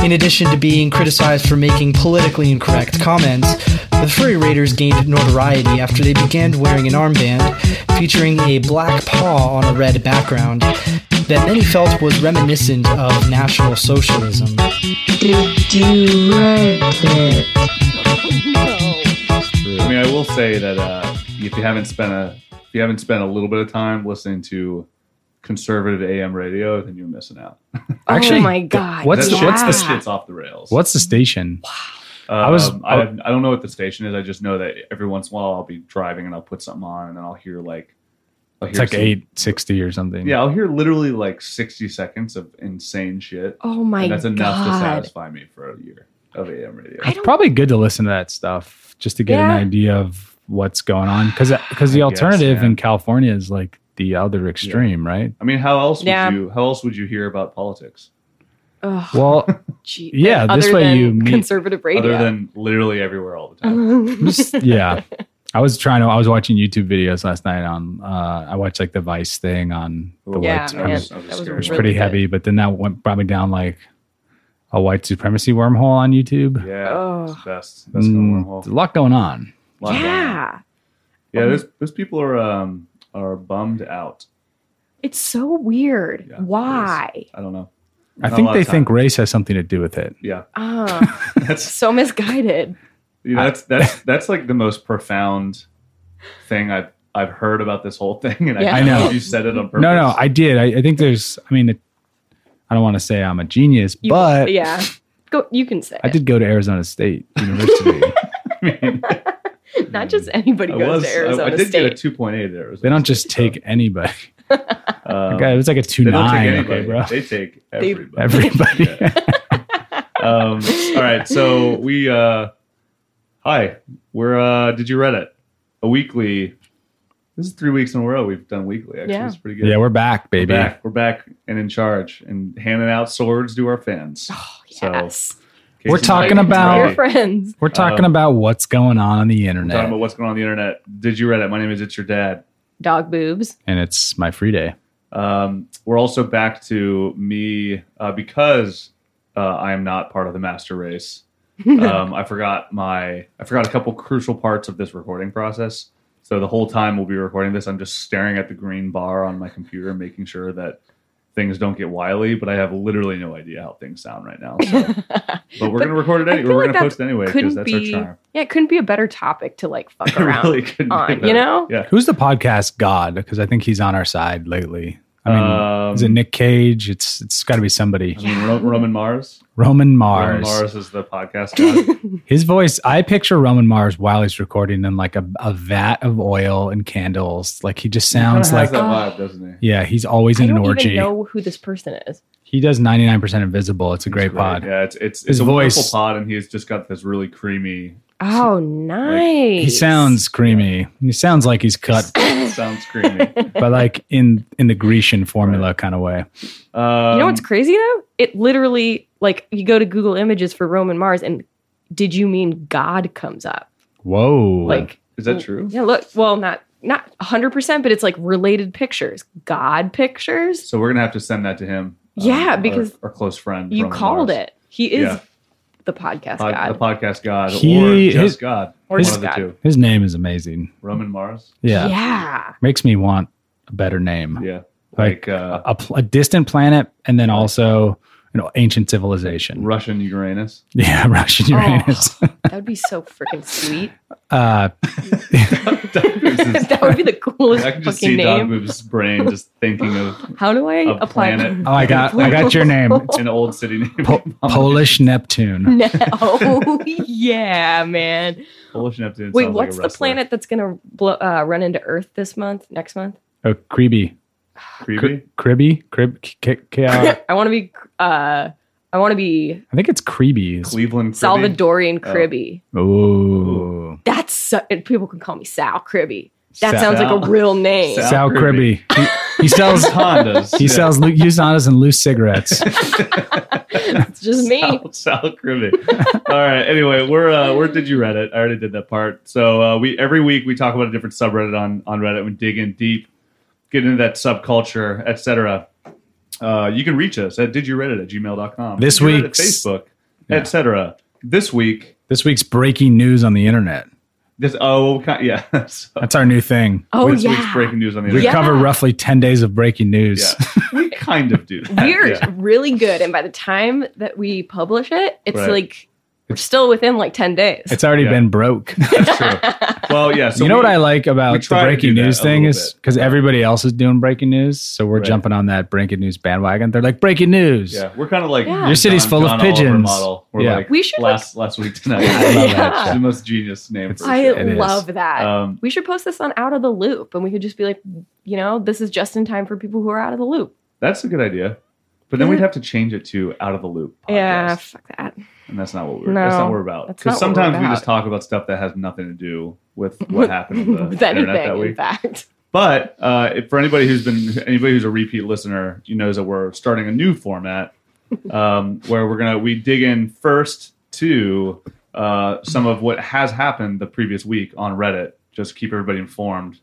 In addition to being criticized for making politically incorrect comments, the furry raiders gained notoriety after they began wearing an armband featuring a black paw on a red background that many felt was reminiscent of National Socialism. Did you write it? I mean, I will say that if you haven't spent a little bit of time listening to conservative AM radio, then you're missing out. Actually, oh my god! what's the shit's off the rails? What's the station? I don't know what the station is. I just know that every once in a while I'll be driving and I'll put something on and then I'll hear it's like 860 or something. Yeah, I'll hear literally like 60 seconds of insane shit. Oh my god! That's enough to satisfy me for a year of AM radio. It's probably good to listen to that stuff just to get an idea of what's going on, because the alternative in California is like the other extreme, right? I mean, how else would you hear about politics? Ugh. Well, yeah, this way you meet conservative radio. Other than literally everywhere all the time. Yeah. I was watching YouTube videos last night on, I watched like the Vice thing on the white supremacy. It was really pretty heavy, but then that brought me down like a white supremacy wormhole on YouTube. Yeah, it's best kind of wormhole. There's a lot going on. Yeah. Those people are bummed out. It's so weird. Yeah, why? I don't know. I think they think race has something to do with it. Yeah. That's so misguided. You know, that's like the most profound thing I've heard about this whole thing, and I know you said it on purpose. No, I did. I think there's. I mean, I don't want to say I'm a genius, but go. You can say I did go to Arizona State University. I mean, not just anybody goes to Arizona State. I did get a 2.8 at Arizona. They don't just take anybody. Okay, it was like a 2.9. Okay, bro. They take everybody. Everybody. All right, so we. Hi, we're Did You Reddit? A weekly. This is 3 weeks in a row we've done weekly. Actually, it's pretty good. Yeah, we're back, baby. We're back and in charge and handing out swords to our fans. Oh, yes. So, we're talking about your friends. We're talking about what's going on the internet. We're talking about what's going on the internet. Did You Reddit? My name is It's Your Dad. Dog boobs. And it's my free day. We're also back to me because I am not part of the master race. I forgot a couple crucial parts of this recording process. So the whole time we'll be recording this, I'm just staring at the green bar on my computer, making sure that things don't get wily. But I have literally no idea how things sound right now. So. But we're going to record it anyway. We're going to post it anyway because that's our charm. Yeah, it couldn't be a better topic to like fuck around really couldn't on, you know? Yeah. Who's the podcast god? Because I think he's on our side lately. I mean, is it Nick Cage? It's got to be somebody. I mean, Roman Mars. Roman Mars. Roman Mars is the podcast guy. His voice, I picture Roman Mars while he's recording in like a vat of oil and candles. Like he just sounds like that vibe, doesn't he? Yeah, he's always in an orgy. I don't even know who this person is. He does 99% Invisible. It's a great pod. Yeah, it's his a voice, wonderful pod, and he's just got this really creamy. Oh, nice. He sounds creamy. He sounds like he's cut. Sounds creamy. But like in the Grecian formula kind of way. You know what's crazy though? It literally, like, you go to Google Images for Roman Mars and Did You Mean God comes up. Whoa. Like, is that true? Yeah, look, well, not 100%, but it's like related pictures. God pictures. So we're going to have to send that to him. Yeah, because our close friend. You Roman called Mars. it. He is the podcast god. The podcast god. Or just God. Or one just of the God. two. His name is amazing. Roman Mars? Yeah. Yeah. Makes me want a better name. Yeah. Like a distant planet and then also, ancient civilization. Russian Uranus. Yeah, Russian Uranus. That would be so freaking sweet. That would be the coolest I can just fucking see Dog name. Boob's brain just thinking of How do I apply? planet. Oh, I got your name. An old city name. Polish Neptune. No. Oh, yeah, man. Polish Neptune. Wait, sounds like what's a the wrestler. planet that's going to run into Earth next month? Oh, Creeby. Creepy? Cribby? I want to be I think it's Creeby. Cleveland. Cribby? Salvadorian Cribby. Oh. That's people can call me Sal Cribby. That Sal- sounds like a real name. Sal Cribby. He sells Hondas. He sells used Hondas and loose cigarettes. It's just me. Sal Cribby. All right. Anyway, we're Did You Reddit? I already did that part. So we every week we talk about a different subreddit on Reddit. We dig in deep, get into that subculture, etc. You can reach us at didyoureddit@gmail.com. This Did You Reddit week's Facebook. etc. This week's breaking news on the internet. So, that's our new thing. This week's breaking news on the internet. We cover roughly 10 days of breaking news. Yeah. We kind of do that. We're really good, and by the time that we publish it, it's like we're still within like 10 days. It's already been broke. That's true. Well, yeah. So you know what I like about the breaking news thing is because everybody else is doing breaking news, so we're jumping on that breaking news bandwagon. They're like breaking news. Yeah, we're kind of like your city's full of pigeons. Model. We're like we should last week tonight. I love that. It's the most genius name. I love that. We should post this on Out of the Loop, and we could just be like, this is just in time for people who are out of the loop. That's a good idea, but then we'd have to change it to Out of the Loop podcast. Yeah, fuck that. And that's not what we're about. Because sometimes we just talk about stuff that has nothing to do with what happened on the internet that week. In fact. But for anybody who's a repeat listener, knows that we're starting a new format where we dig in first to some of what has happened the previous week on Reddit, just to keep everybody informed.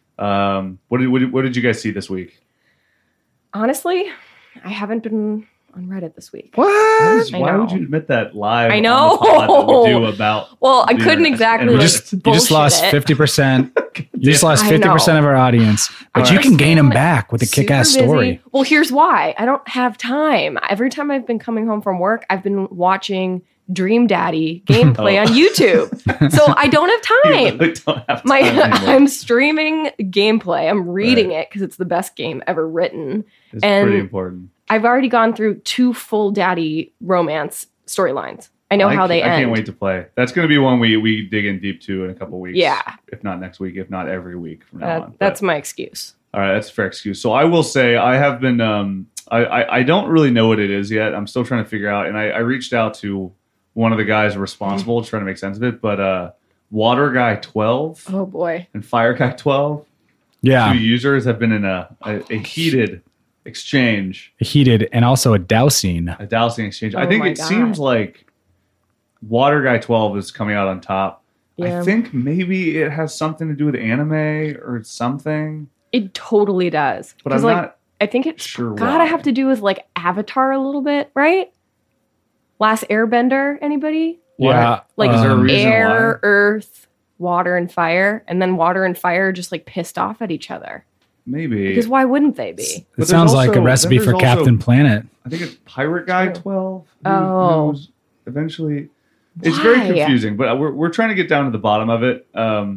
What did you guys see this week? Honestly, I haven't been on Reddit this week. What? Why would you admit that live? I know. On the pod that we do about. Well, I couldn't exactly. You just lost 50%. You just lost 50% of our audience, but you can gain them back with a kick-ass story. Well, here's why: I don't have time. Every time I've been coming home from work, I've been watching Dream Daddy gameplay on YouTube, so I don't have time. You really don't have time I'm streaming gameplay. I'm reading it because it's the best game ever written. It's pretty important. I've already gone through 2 full daddy romance storylines. I know how they end. I can't wait to play. That's going to be one we dig in deep to in a couple weeks. Yeah. If not next week, if not every week from now on. That's my excuse. All right, that's a fair excuse. So I will say I have been, I don't really know what it is yet. I'm still trying to figure out. And I reached out to one of the guys responsible trying to make sense of it. But Water Guy 12. Oh, boy. And Fire Guy 12. Yeah. 2 users have been in a heated exchange. A heated and also a dousing. A dousing exchange. I think it seems like Water Guy 12 is coming out on top. Yeah. I think maybe it has something to do with anime or something. It totally does. But I'm not I think it's sure gotta have to do with like Avatar a little bit, right? Last Airbender, anybody? Yeah. Like is there a reason air, why? earth, water, and fire. And then water and fire just like pissed off at each other. Maybe. Because why wouldn't they be? It sounds like a recipe for Captain Planet. I think it's Pirate Guy 12. Who's eventually... It's very confusing, but we're trying to get down to the bottom of it.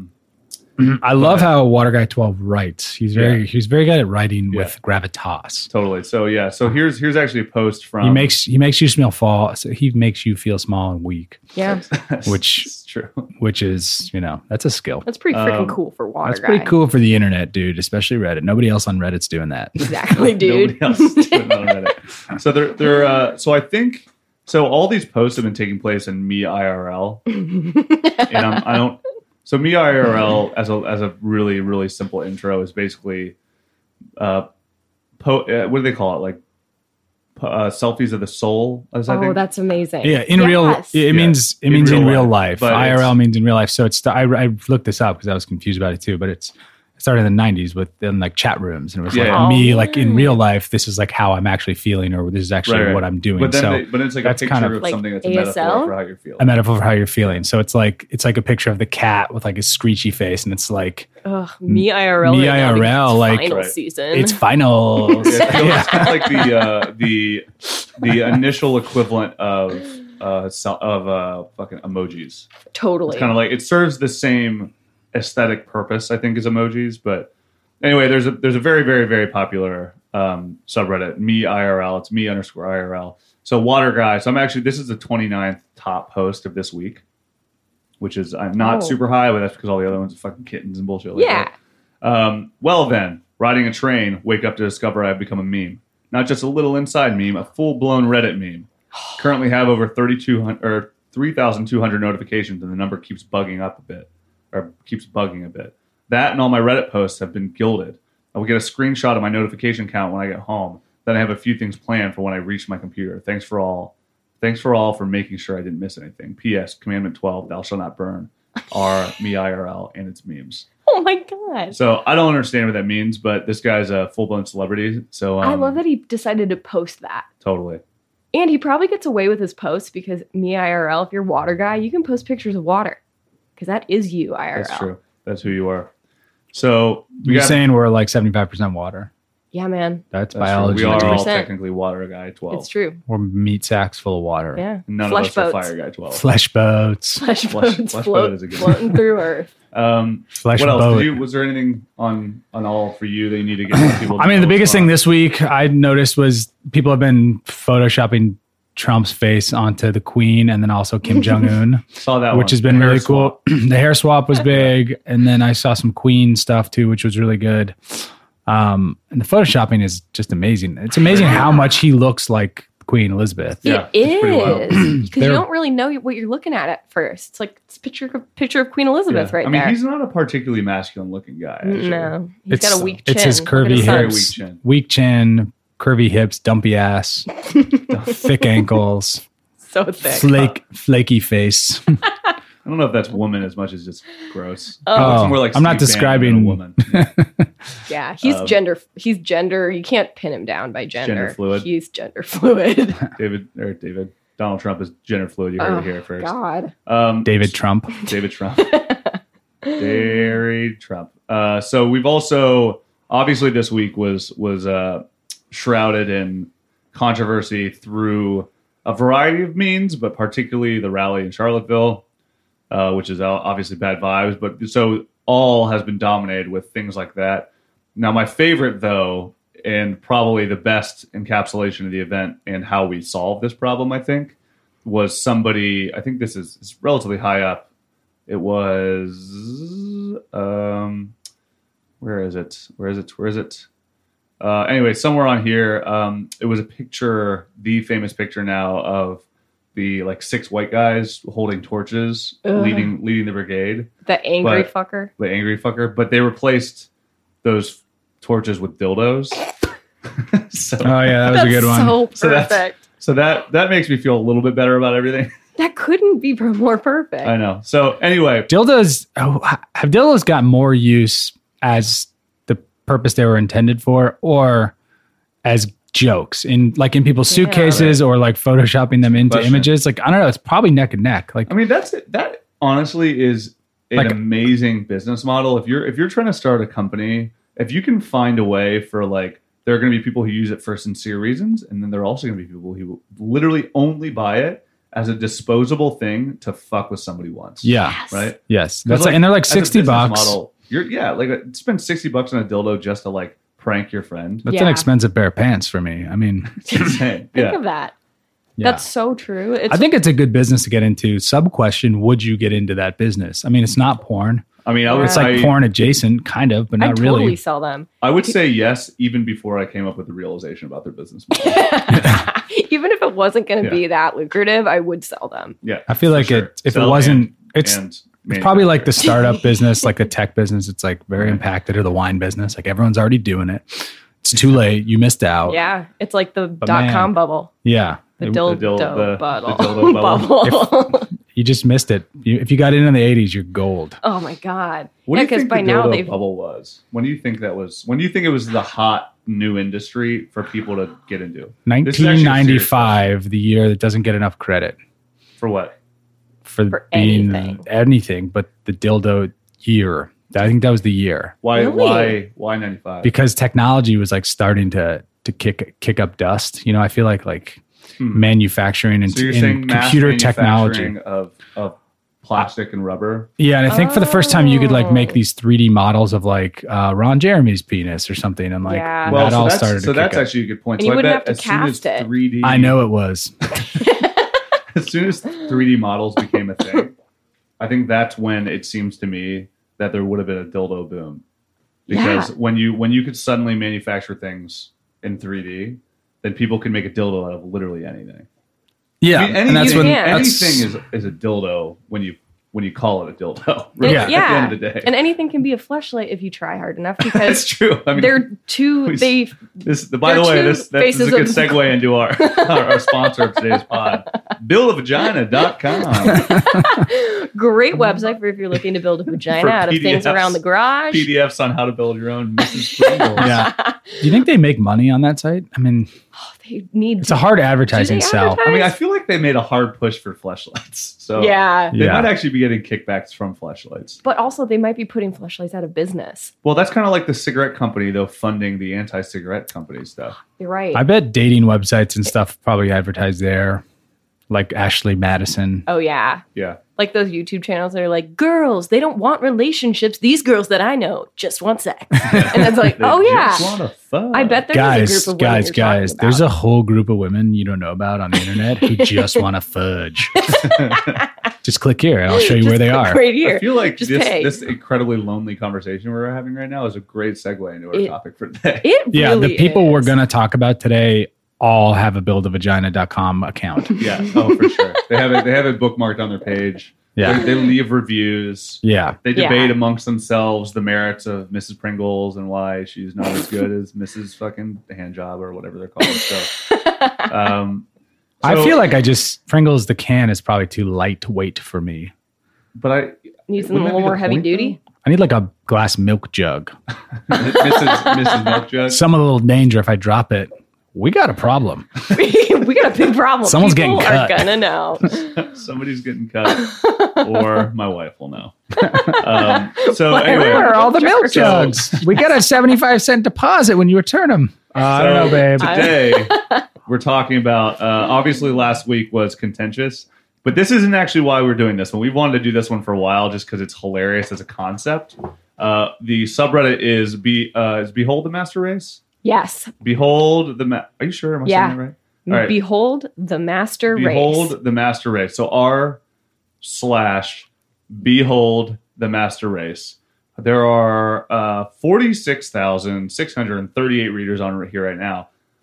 I love how Water Guy 12 writes. He's very good at writing with gravitas. Totally. So here's actually a post from he makes you smell fall. So he makes you feel small and weak. Yeah, which is true. Which is that's a skill. That's pretty freaking cool for Water Guy. That's pretty cool for the internet, dude. Especially Reddit. Nobody else on Reddit's doing that. Exactly, dude. Nobody else is doing that on Reddit. So they're so I think. So all these posts have been taking place in Me IRL, and I don't. So Me IRL as a really really simple intro is basically, what do they call it? Like selfies of the soul. I think. That's amazing. Yeah, it means in real life. IRL means in real life. So I looked this up because I was confused about it too. But it started in the 90s in like chat rooms, and it was me like in real life. This is like how I'm actually feeling, or this is actually what I'm doing. But then but it's like that's a picture of something that's a metaphor for how you're feeling. A metaphor for how you're feeling. So it's like a picture of the cat with like a screechy face, and it's like Me IRL. Me IRL, like final season. It's finals. It's kind of like the initial equivalent of fucking emojis. Totally. It's kind of like it serves the same aesthetic purpose, I think, as emojis. But anyway, there's a very very very popular subreddit, Me IRL. It's Me_IRL. So Water Guy. So this is the 29th top post of this week, which is I'm not super high, but that's because all the other ones are fucking kittens and bullshit like that. Well then, riding a train, wake up to discover I've become a meme. Not just a little inside meme, a full-blown Reddit meme. Currently have over 3,200 notifications, and the number keeps bugging a bit. That and all my Reddit posts have been gilded. I will get a screenshot of my notification count when I get home. Then I have a few things planned for when I reach my computer. Thanks for all for making sure I didn't miss anything. P.S. Commandment 12, thou shalt not burn. R, Me IRL, and its memes. Oh my god. So I don't understand what that means, but this guy's a full-blown celebrity. So I love that he decided to post that. Totally. And he probably gets away with his posts because me IRL, if you're a water guy, you can post pictures of water because that is you IRL. That's true. That's who you are. So you're saying we're like 75% water. Yeah, man. That's biology. True. We are all technically water guy 12. It's true. We're meat sacks full of water. Yeah. None of us are fire guy 12. Flesh boats. Flesh boats floating through Earth. Flesh what else? boat. Was there anything on all for you that you need to get people? I mean, the biggest thing this week I noticed was people have been photoshopping Trump's face onto the Queen and then also Kim Jong-un. Saw that which has been really cool. The hair swap was big. And then I saw some Queen stuff too, which was really good. And the photoshopping is just amazing. It's amazing how much he looks like Queen Elizabeth. It is. Because you don't really know what you're looking at first. It's like it's a picture of Queen Elizabeth right there. I mean, he's not a particularly masculine looking guy. Actually. No. He's got a weak chin. It's his curvy hips. Weak chin, curvy hips, dumpy ass, thick ankles. So thick. Flaky face. I don't know if that's woman as much as just gross. More like I'm not describing a woman. Yeah, he's gender. He's gender. You can't pin him down by gender. Gender fluid. He's gender fluid. David. Donald Trump is gender fluid. You heard it here first. God. David Trump. David Trump. Dairy Trump. So we've also obviously this week was shrouded in controversy through a variety of means, but particularly the rally in Charlottesville. Which is obviously bad vibes, but so all has been dominated with things like that. Now, my favorite, though, and probably the best encapsulation of the event and how we solved this problem, I think, was somebody, I think this is relatively high up. It was, where is it? Anyway, somewhere on here, it was a picture, the famous picture now of the like 6 white guys holding torches, leading the brigade. The angry fucker. But they replaced those torches with dildos. Oh yeah, that was a good one. So perfect. So that makes me feel a little bit better about everything. That couldn't be more perfect. I know. So anyway, have dildos got more use as the purpose they were intended for, or as jokes in people's suitcases, or like photoshopping them into images? Like, I don't know. It's probably neck and neck. Like, I mean, that honestly is an amazing business model. If you're trying to start a company, if you can find a way for like, there are going to be people who use it for sincere reasons, and then there are also going to be people who literally only buy it as a disposable thing to fuck with somebody once. Yeah. Yes. Right. Yes. That's and they're like $60. Model, spend $60 on a dildo just to like prank your friend. That's an expensive pair of pants for me. I mean, it's insane. Think of that. Yeah. That's so true. I think it's a good business to get into. Sub question: would you get into that business? I mean, it's not porn. I mean, it's like porn adjacent, kind of, but not I'd really. Totally sell them. I would say yes, even before I came up with the realization about their business model. Even if it wasn't going to be that lucrative, I would sell them. Yeah, I feel like if it wasn't, it's probably like the startup business, like the tech business. It's like very impacted, or the wine business. Like everyone's already doing it. It's too late. You missed out. Yeah, it's like the .com bubble. Yeah, the dildo bubble. You just missed it. If you got in the 80s, you're gold. Oh my God. What do you think the dildo bubble was? When do you think that was? When do you think it was the hot new industry for people to get into? 1995, the year that doesn't get enough credit. For what? For being anything but the dildo year. I think that was the year. Why 95? Because technology was like starting to kick up dust. You know, I feel like manufacturing and computer technology of plastic and rubber. Yeah, and I think for the first time you could like make these 3D models of like Ron Jeremy's penis or something, and like that all started. So that's actually a good point. And you wouldn't have to cast it. 3D, I know it was. As soon as 3D models became a thing, I think that's when it seems to me that there would have been a dildo boom, because when you could suddenly manufacture things in 3D, then people can make a dildo out of literally anything. Yeah, I mean, and that's anything is a dildo when you call it a dildo. Right? Yeah. At the end of the day, and anything can be a fleshlight if you try hard enough. Because that's true. I mean, they're two. By the way, this is a good segue into our sponsor of today's pod. Buildavagina.com. Great website for if you're looking to build a vagina out of things around the garage. PDFs on how to build your own Mrs. Pringles. Yeah. Do you think they make money on that site? I mean, they need. It's a hard advertising sell. I mean, I feel like they made a hard push for fleshlights, so they might actually be getting kickbacks from fleshlights. But also, they might be putting fleshlights out of business. Well, that's kind of like the cigarette company, though, funding the anti-cigarette company stuff. You're right. I bet dating websites and stuff probably advertise there, like Ashley Madison. Oh yeah, yeah. Like those YouTube channels that are like, girls, they don't want relationships. These girls that I know just want sex. And it's like, oh yeah. Just want to fuck. I bet there's a group of women guys. There's a whole group of women you don't know about on the internet who just want to fudge. Just click here and I'll show you where they are. Right here. I feel like this incredibly lonely conversation we're having right now is a great segue into our topic for today. The people we're going to talk about today all have a buildavagina.com account. Yeah. Oh, for sure. They have it bookmarked on their page. Yeah. They leave reviews. Yeah. They debate amongst themselves the merits of Mrs. Pringles and why she's not as good as Mrs. fucking Handjob or whatever they're called. So, I feel like Pringles the can is probably too lightweight for me. But I need something a little more heavy duty. I need like a glass milk jug. Mrs. Milk Jug. Some of the little danger if I drop it. We got a problem. We got a big problem. Someone's getting cut. People are gonna know. Somebody's getting cut, or my wife will know. Anyway, where are all the milk jugs? We got a 75-cent deposit when you return them. I don't know, babe. Today we're talking about. Obviously, last week was contentious, but this isn't actually why we're doing this one. We've wanted to do this one for a while, just because it's hilarious as a concept. The subreddit is Behold the Master Race. Yes. Behold the Are you sure? Am I saying that right? All right. Behold the Master Race. Behold the Master Race. So r/Behold the Master Race. There are 46,638 readers on here right now.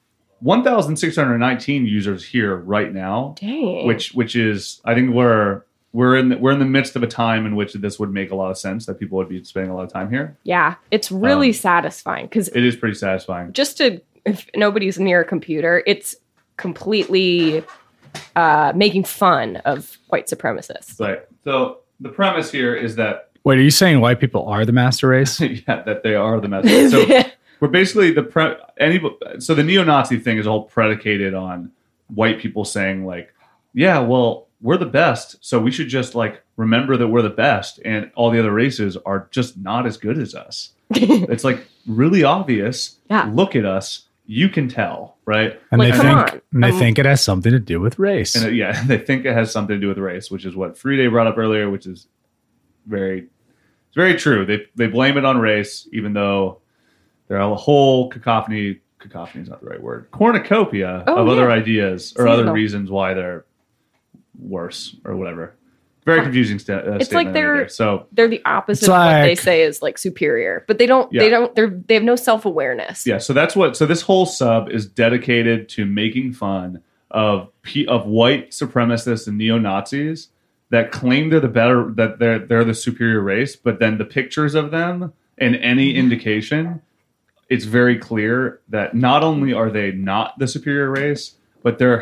1,619 users here right now. Dang. Which is, I think we're in the midst of a time in which this would make a lot of sense that people would be spending a lot of time here. Yeah, it's really satisfying because it is pretty satisfying. If nobody's near a computer, it's completely making fun of white supremacists. Right. So the premise here is that. Wait, are you saying white people are the master race? Yeah, that they are the master race. So we're basically so the neo-Nazi thing is all predicated on white people saying like, yeah, well, we're the best, so we should just like remember that we're the best, and all the other races are just not as good as us. It's like really obvious. Yeah. Look at us. You can tell, right? And they think it has something to do with race. And they think it has something to do with race, which is what Friede brought up earlier, which is very true. They blame it on race, even though there are a whole cacophony is not the right word. Cornucopia of other ideas or other reasons why they're worse or whatever. Very confusing it's like they're the opposite of what they say is like superior, but they have no self-awareness. Yeah, so this whole sub is dedicated to making fun of white supremacists and neo-Nazis that claim they're the superior race, but then the pictures of them and any indication, it's very clear that not only are they not the superior race, but they're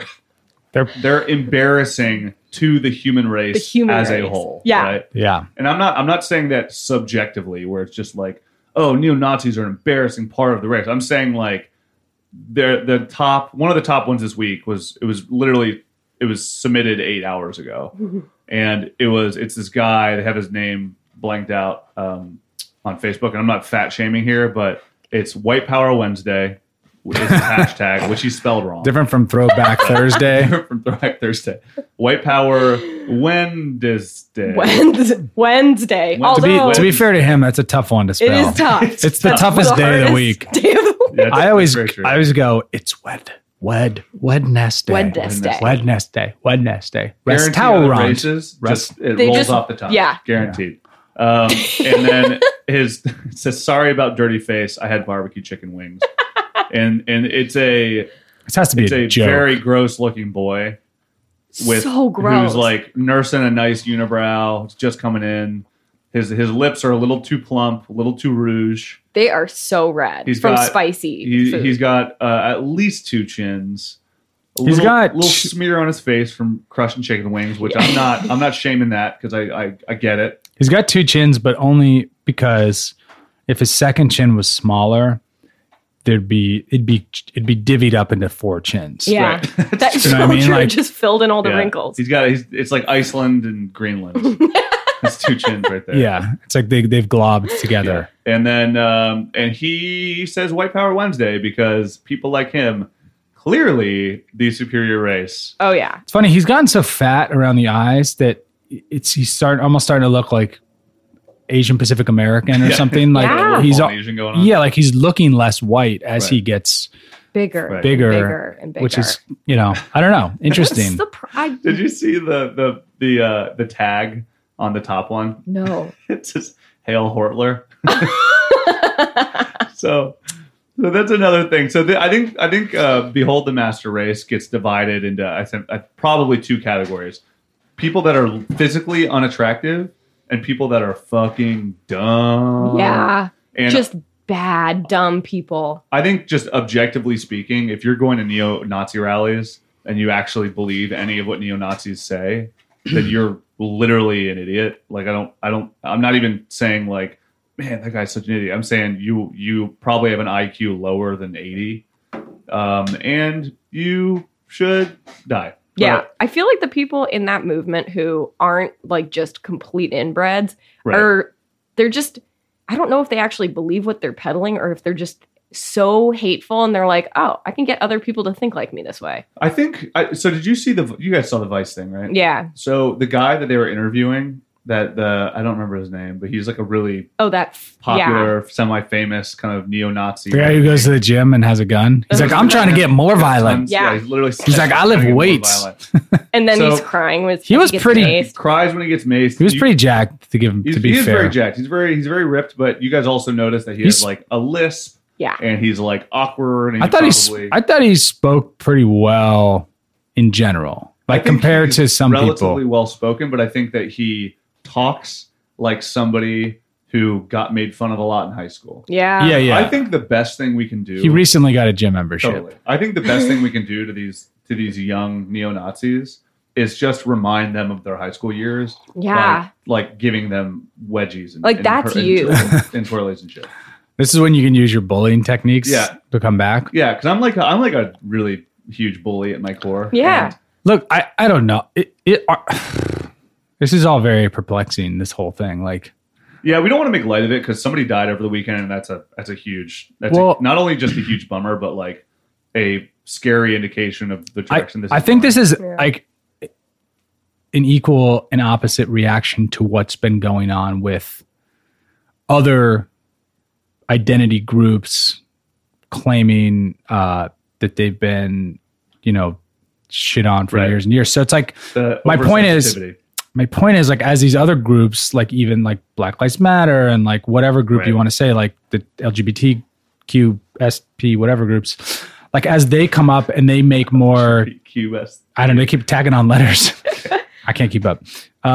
embarrassing to the human race as a whole. Yeah. Right? Yeah. And I'm not saying that subjectively, where it's just like, oh, neo-Nazis are an embarrassing part of the race. I'm saying like one of the top ones this week was submitted 8 hours ago. And it's this guy, they have his name blanked out on Facebook, and I'm not fat shaming here, but it's White Power Wednesday. Is the hashtag, which he spelled wrong. Different from Throwback Thursday. White Power Wednesday. Wednesday. To be fair to him, that's a tough one to spell. It is tough. It's the toughest day of the week. Yeah, I always go, it's Wednesday. Rest towel run. It rolls off the tongue. Yeah. Guaranteed. And then it says, sorry about dirty face. I had barbecue chicken wings. And it has to be a joke. Very gross looking boy so gross. Who's like nursing a nice unibrow. It's just coming in. His lips are a little too plump, a little too rouge. They are so red spicy food. He's got at least 2 chins. He's got a little smear on his face from crushing chicken wings, which I'm not shaming that because I get it. He's got 2 chins, but only because if his second chin was smaller, it'd be divvied up into 4 chins. Yeah, right. That's so true. Like, just filled in all the wrinkles. It's like Iceland and Greenland. It's 2 chins right there. Yeah, it's like they've globbed together. Yeah. And then and he says White Power Wednesday because people like him. Clearly the superior race. Oh yeah. It's funny. He's gotten so fat around the eyes that he's almost starting to look like Asian Pacific American or something. Like he's Asian going on. Yeah, like he's looking less white as he gets bigger, and bigger, which is I don't know, interesting. Did you see the tag on the top one? No. It says Hail Hortler. So that's another thing. So I think Behold the Master Race gets divided into I think probably 2 categories: people that are physically unattractive and people that are fucking dumb. Yeah, and just bad, dumb people. I think just objectively speaking, if you're going to neo-Nazi rallies and you actually believe any of what neo-Nazis say, then you're literally an idiot. Like I'm not even saying like, man, that guy's such an idiot. I'm saying you probably have an IQ lower than 80, and you should die. Yeah, I feel like the people in that movement who aren't like just complete inbreds they're just, I don't know if they actually believe what they're peddling or if they're just so hateful and they're like, oh, I can get other people to think like me this way. I think, so did you see you guys saw the Vice thing, right? Yeah. So the guy that they were interviewing, I don't remember his name, but he's like a really popular, semi-famous kind of neo-Nazi. The guy who goes to the gym and has a gun. He's like, I'm trying to get more violent. Yeah, he's like, I lift weights. And then he's crying when he cries when he gets maced. He was pretty jacked to be fair. He is very jacked. He's very ripped, but you guys also notice that he has like a lisp. Yeah. And he's like awkward. And I thought he spoke pretty well in general, like compared to some people. Relatively well spoken, but I think that he talks like somebody who got made fun of a lot in high school. Yeah. Yeah. I think the best thing we can do. He recently got a gym membership. Totally. I think the best thing we can do to these young neo-Nazis is just remind them of their high school years. Yeah. Like giving them wedgies and and twirlies and shit. This is when you can use your bullying techniques to come back. Yeah, because I'm like a really huge bully at my core. Yeah. And look, I don't know. This is all very perplexing, this whole thing. Like, yeah, we don't want to make light of it because somebody died over the weekend, and that's a huge not only just a huge bummer, but like a scary indication of the direction this is. I think this is like an equal and opposite reaction to what's been going on with other identity groups claiming that they've been, shit on for years and years. So it's like my point is like, as these other groups, like even like Black Lives Matter and like whatever group you want to say, like the LGBTQ, SP, whatever groups, like as they come up and they make more, I don't know, they keep tagging on letters. I can't keep up.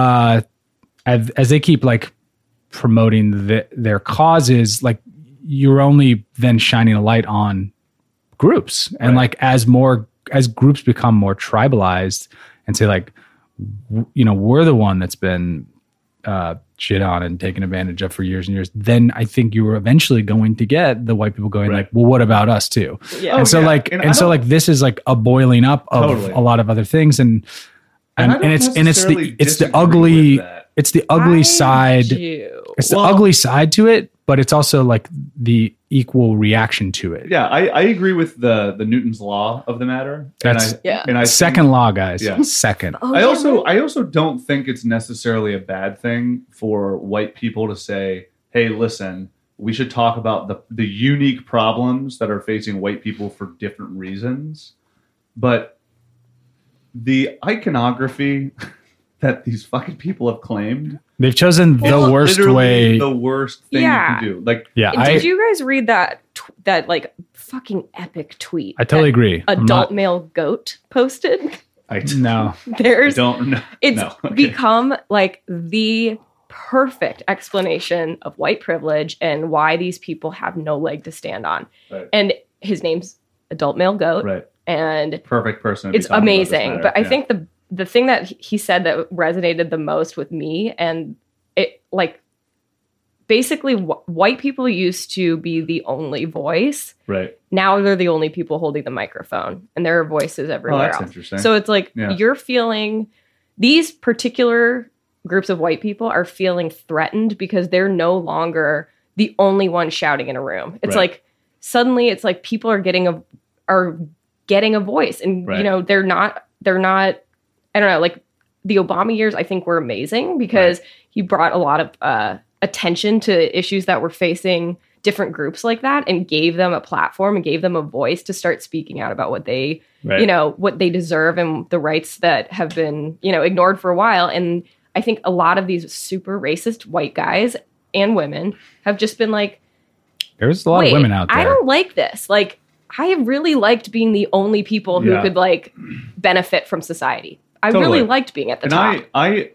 As they keep like promoting their causes, like you're only then shining a light on groups. And like as groups become more tribalized and say like, we're the one that's been shit on and taken advantage of for years and years, then I think you were eventually going to get the white people going like, well, what about us too? Yeah. And so this is like a boiling up of a lot of other things. And it's the ugly side. It's the ugly side to it, but it's also like the equal reaction to it. Yeah, I agree with the Newton's law of the matter. That's second law, guys. Yeah. Second. I also don't think it's necessarily a bad thing for white people to say, hey, listen, we should talk about the unique problems that are facing white people for different reasons. But the iconography that these fucking people have claimed, they've chosen the worst way. The worst thing you can do. Like, did you guys read that like fucking epic tweet? I totally agree. Adult male goat posted. No. Become like the perfect explanation of white privilege and why these people have no leg to stand on. Right. And his name's Adult Male Goat. Right. and perfect person. It's amazing. But I think the thing that he said that resonated the most with me, and it like basically white people used to be the only voice. Right. Now they're the only people holding the microphone, and there are voices everywhere that's else. Interesting. So it's like you're feeling these particular groups of white people are feeling threatened because they're no longer the only one shouting in a room. It's like suddenly it's like people are getting a voice, and you know, they're not I don't know, like the Obama years I think were amazing because he brought a lot of attention to issues that were facing different groups like that and gave them a platform and gave them a voice to start speaking out about what they you know, what they deserve and the rights that have been, you know, ignored for a while. And I think a lot of these super racist white guys and women have just been like, there's a lot of women out there. I don't like this. Like, I really liked being the only people who could like benefit from society. I really liked being at the top. I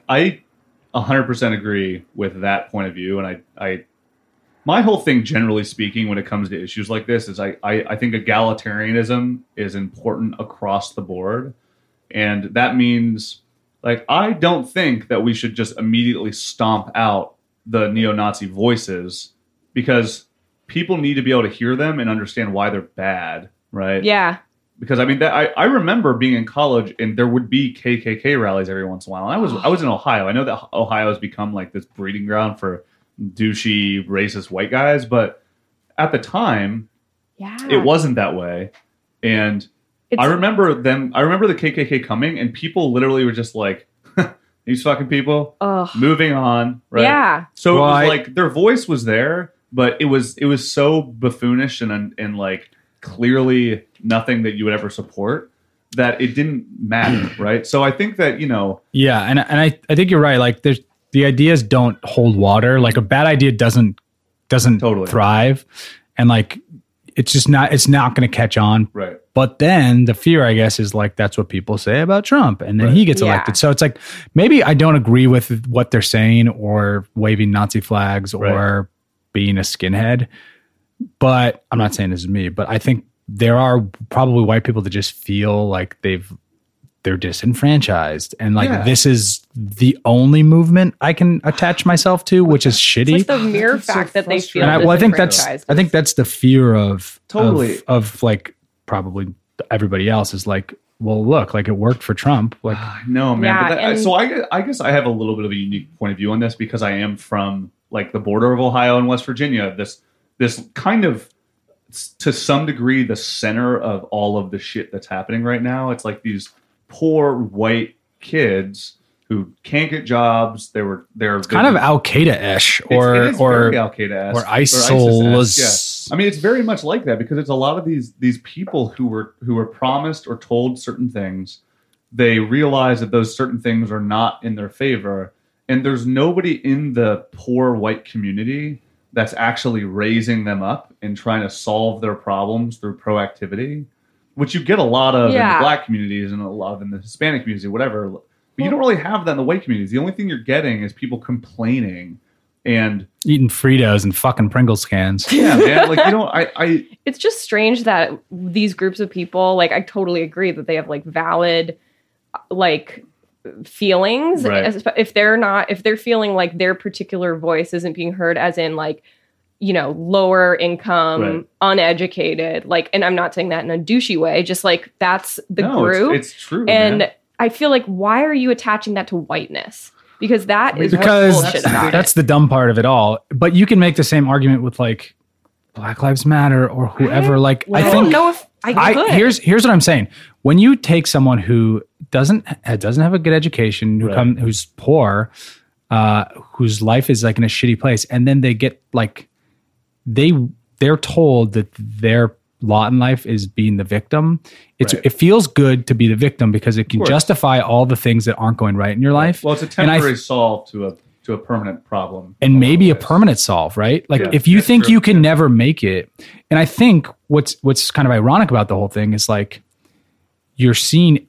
100% agree with that point of view. And I my whole thing, generally speaking, when it comes to issues like this, is I think egalitarianism is important across the board. And that means, like, I don't think that we should just immediately stomp out the neo-Nazi voices, because people need to be able to hear them and understand why they're bad, right? Yeah. Because I mean, I remember being in college and there would be KKK rallies every once in a while. And I was in Ohio. I know that Ohio has become like this breeding ground for douchey, racist white guys, but at the time, it wasn't that way. And I remember the KKK coming, and people literally were just like, these fucking people, moving on, right? Yeah. So it was like their voice was there, but it was so buffoonish and like clearly nothing that you would ever support that it didn't matter, right? So I think that, you know, and I think you're right. Like, the ideas don't hold water. Like, a bad idea doesn't totally thrive, and like it's not going to catch on. Right. But then the fear, I guess, is like that's what people say about Trump, and then he gets elected. So it's like maybe I don't agree with what they're saying or waving Nazi flags or being a skinhead. But I'm not saying this is me, but I think there are probably white people that just feel like they're disenfranchised, and like this is the only movement I can attach myself to, which is shitty. It's like the mere fact that they feel I think that's the fear of like probably everybody else is like, well, look, like it worked for Trump. Like, no, man. Yeah, so I guess I have a little bit of a unique point of view on this because I am from like the border of Ohio and West Virginia. This kind of, to some degree, the center of all of the shit that's happening right now. It's like these poor white kids who can't get jobs. They're kind of Al Qaeda-ish or Al Qaeda-esque or ISIL. Yeah. I mean, it's very much like that because it's a lot of these people who were promised or told certain things. They realize that those certain things are not in their favor, and there's nobody in the poor white community that's actually raising them up and trying to solve their problems through proactivity, which you get a lot of in the black communities and a lot of in the Hispanic community, whatever. But you don't really have that in the white communities. The only thing you're getting is people complaining and eating Fritos and fucking Pringles cans. Yeah, man. Like, you know, it's just strange that these groups of people, like, I totally agree that they have like valid, like, feelings. Right. If they're feeling like their particular voice isn't being heard, as in like, you know, lower income, uneducated, like, and I'm not saying that in a douchey way, just like that's the group. It's true. And man. I feel like, why are you attaching that to whiteness? Because that is what's bullshit about that's the dumb part of it all. But you can make the same argument with like Black Lives Matter or whoever. Like, I don't know if I could. Here's what I'm saying. When you take someone who doesn't have a good education, who's poor, whose life is like in a shitty place, and then they get like they're told that their lot in life is being the victim. It feels good to be the victim because it can justify all the things that aren't going right in your life. Well, it's a temporary solve to a permanent problem, and maybe a permanent solve, right? Like if you think you can never make it, and I think what's kind of ironic about the whole thing is like you're seeing.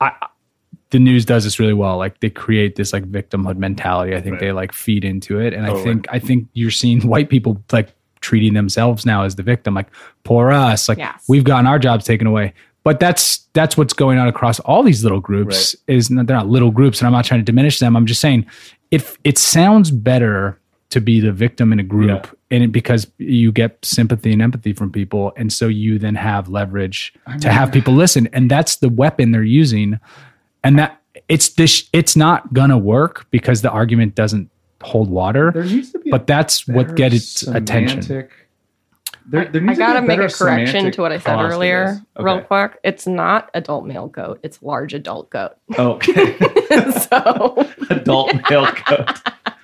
The news does this really well. Like they create this like victimhood mentality. I think they like feed into it, and I think you're seeing white people like treating themselves now as the victim, like poor us, like we've gotten our jobs taken away. But that's what's going on across all these little groups. They're not little groups, and I'm not trying to diminish them. I'm just saying, if it sounds better to be the victim in a group, and because you get sympathy and empathy from people, and so you then have leverage to have people listen, and that's the weapon they're using, and that it's not gonna work because the argument doesn't hold water. There needs to be, but that's what gets its attention. I gotta make a correction to what I said earlier, real quick. It's not adult male goat; it's large adult goat. Okay, so adult male goat.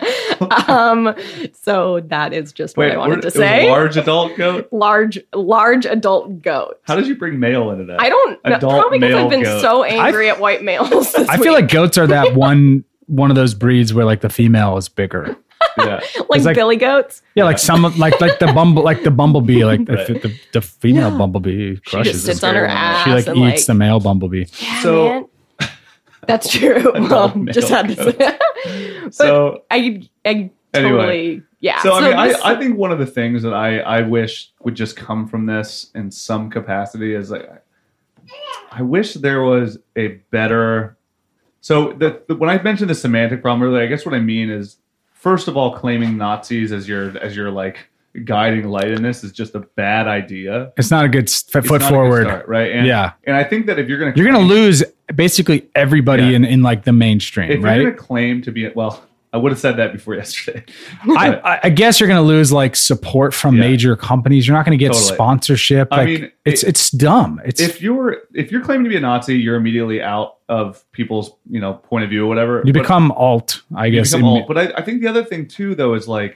So that is just what I wanted to say. Large adult goat. Large adult goat. How did you bring male into that? I don't know. Probably because I've been so angry at white males. I feel like goats are that one of those breeds where like the female is bigger. Yeah, like billy goats. Yeah, like some like the bumblebee, like the female bumblebee crushes. She just sits on her ass. She like eats the male bumblebee. Yeah, so man. That's true. Just had to say. But so I totally So I think one of the things that I wish would just come from this in some capacity is like I wish there was a better. So when I mentioned the semantic problem earlier, I guess what I mean is, first of all, claiming Nazis as your like guiding light in this is just a bad idea. It's not a good foot forward, start, right? And I think that if you're going to lose basically everybody in like the mainstream, if right? You're going to claim to be I would have said that before yesterday. I guess you're going to lose like support from major companies. You're not going to get sponsorship. Like, I mean, it's dumb. If you're claiming to be a Nazi, you're immediately out of people's point of view or whatever. You become alt, I guess. But I think the other thing too, though, is like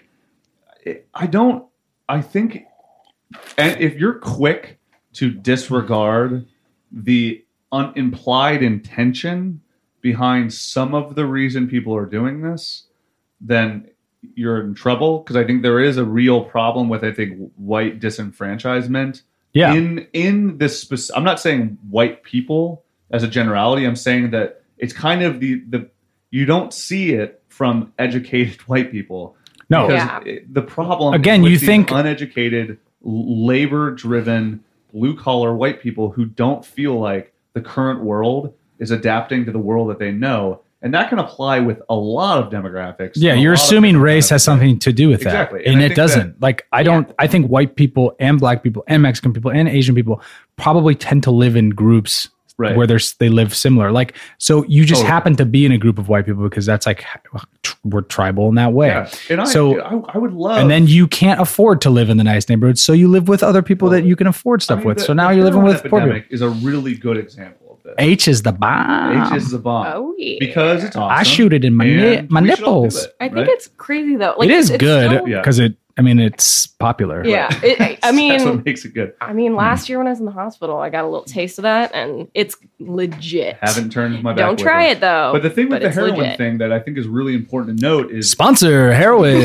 I think, and if you're quick to disregard the implied intention behind some of the reason people are doing this, then you're in trouble. Because I think there is a real problem with, I think, white disenfranchisement. Yeah. In this, I'm not saying white people as a generality. I'm saying that it's kind of the you don't see it from educated white people. No, the problem again, with you think uneducated, labor-driven, blue-collar white people who don't feel like the current world is adapting to the world that they know, and that can apply with a lot of demographics. Yeah, you're assuming race has something to do with that, exactly, and it doesn't. I think white people and black people and Mexican people and Asian people probably tend to live in groups. Right. Where they live similar. Like, so you just happen to be in a group of white people because that's like, we're tribal in that way. Yeah. And I would love. And then you can't afford to live in the nice neighborhoods. So you live with other people that you can afford stuff with. So now you're living with poor people. Is a really good example of this. H is the bomb. H is the bomb. Oh, yeah. Because it's awesome. I shoot it in my nipples. I think it's crazy though. Like, it is good because it's popular. Yeah. That's what makes it good. I mean, last year when I was in the hospital, I got a little taste of that, and it's legit. Haven't turned my back. Don't try it, though. But the thing with the heroin thing that I think is really important to note is... Sponsor heroin.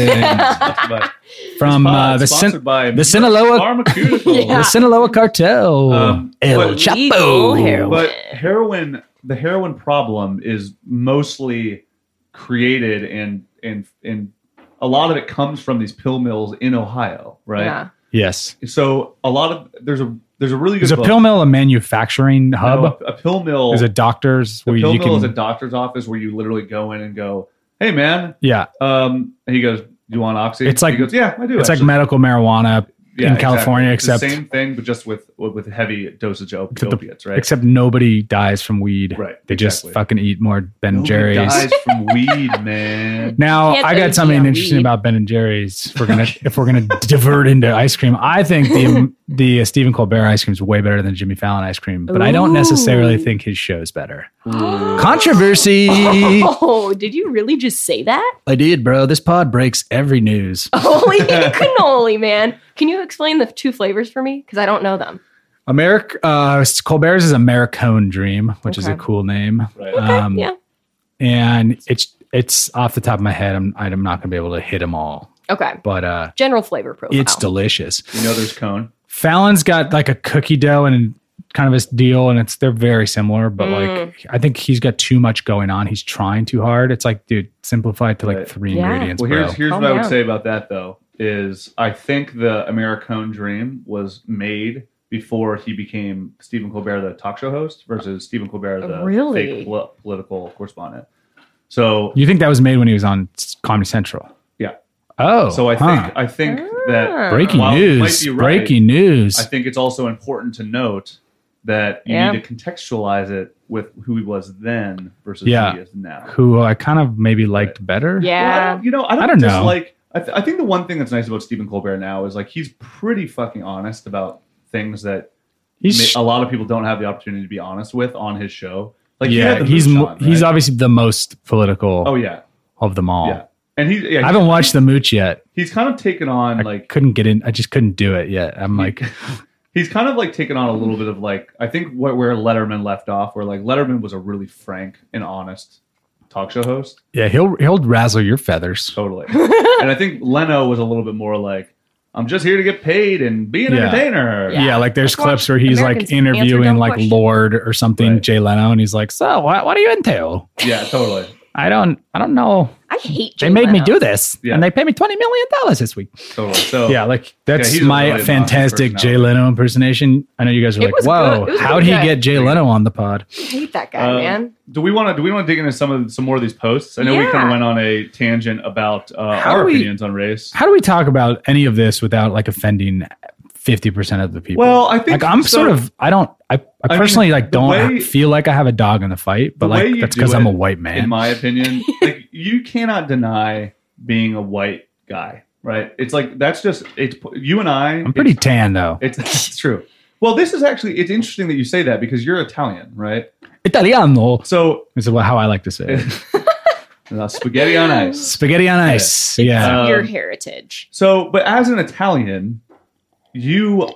From the Sinaloa... The Sinaloa cartel. El Chapo. But the heroin problem is mostly created in a lot of it comes from these pill mills in Ohio, right? Yeah. Yes. So there's a really good. Is a pill mill a manufacturing hub? No, a pill mill is a doctor's. A pill mill is a doctor's office where you literally go in and go, "Hey, man." Yeah. And he goes, "Do you want oxy?" It's like, he goes, "Yeah, I do." It's like medical marijuana. In California, except the same thing, but just with heavy dosage of opiates, right? Except nobody dies from weed. Right. They just fucking eat more Ben & Jerry's. Nobody dies from weed, man. Now, I got something interesting about Ben & Jerry's. If we're gonna divert into ice cream, I think the Stephen Colbert ice cream is way better than Jimmy Fallon ice cream, but I don't necessarily think his show's better. Controversy. Oh, did you really just say that? I did, bro. This pod breaks every news. Holy cannoli, man. Can you explain the two flavors for me? Because I don't know them. Colbert's is Americone Dream, which is a cool name. Right. Yeah. And it's off the top of my head. I'm not going to be able to hit them all. Okay. But general flavor profile. It's delicious. There's cone. Fallon's got like a cookie dough and kind of his deal, and they're very similar, but like I think he's got too much going on. He's trying too hard. It's like, dude, simplify it to like 3 ingredients. Well, here's what I would say about that though, is I think the Americone Dream was made before he became Stephen Colbert, the talk show host, versus Stephen Colbert, the fake political correspondent. So you think that was made when he was on Comedy Central? Yeah. Oh. So I think that breaking news. Breaking news. I think it's also important to note that you need to contextualize it with who he was then versus who he is now. Who I kind of maybe liked better. Yeah. Well, I don't know. Like, I think the one thing that's nice about Stephen Colbert now is like he's pretty fucking honest about things that a lot of people don't have the opportunity to be honest with on his show. Like, he's obviously the most political. Oh yeah, of them all. Yeah, and I haven't watched the Mooch yet. He's kind of taken on I couldn't get in. I just couldn't do it yet. I'm like. He's kind of like taken on a little bit of like, I think where Letterman left off, where like Letterman was a really frank and honest talk show host. Yeah, he'll razzle your feathers. Totally. And I think Leno was a little bit more like, I'm just here to get paid and be an entertainer. Yeah, like there's clips where he's Americans like interviewing like Lord or something, right. Jay Leno, and he's like, so what are you into? Yeah, totally. I don't know. I hate Jay They made Leno. me do this, and they paid me $20 million this week. Totally. So yeah, like that's my really fantastic Jay Leno impersonation. I know you guys are like, "Whoa, how'd he get Jay Leno on the pod?" I hate that guy, man. Do we want to dig into some more of these posts? I know we kind of went on a tangent about our opinions on race. How do we talk about any of this without like offending 50% of the people? Well, I think like I'm sort of I personally don't feel like I have a dog in the fight, but like that's because I'm a white man. In my opinion, like you cannot deny being a white guy, right? It's like that's just you and I. I'm pretty tan though. It's true. Well, it's interesting that you say that because you're Italian, right? Italiano. So this is how I like to say it. Spaghetti on ice. Spaghetti on ice. Yeah. Your heritage. So, but as an Italian, you're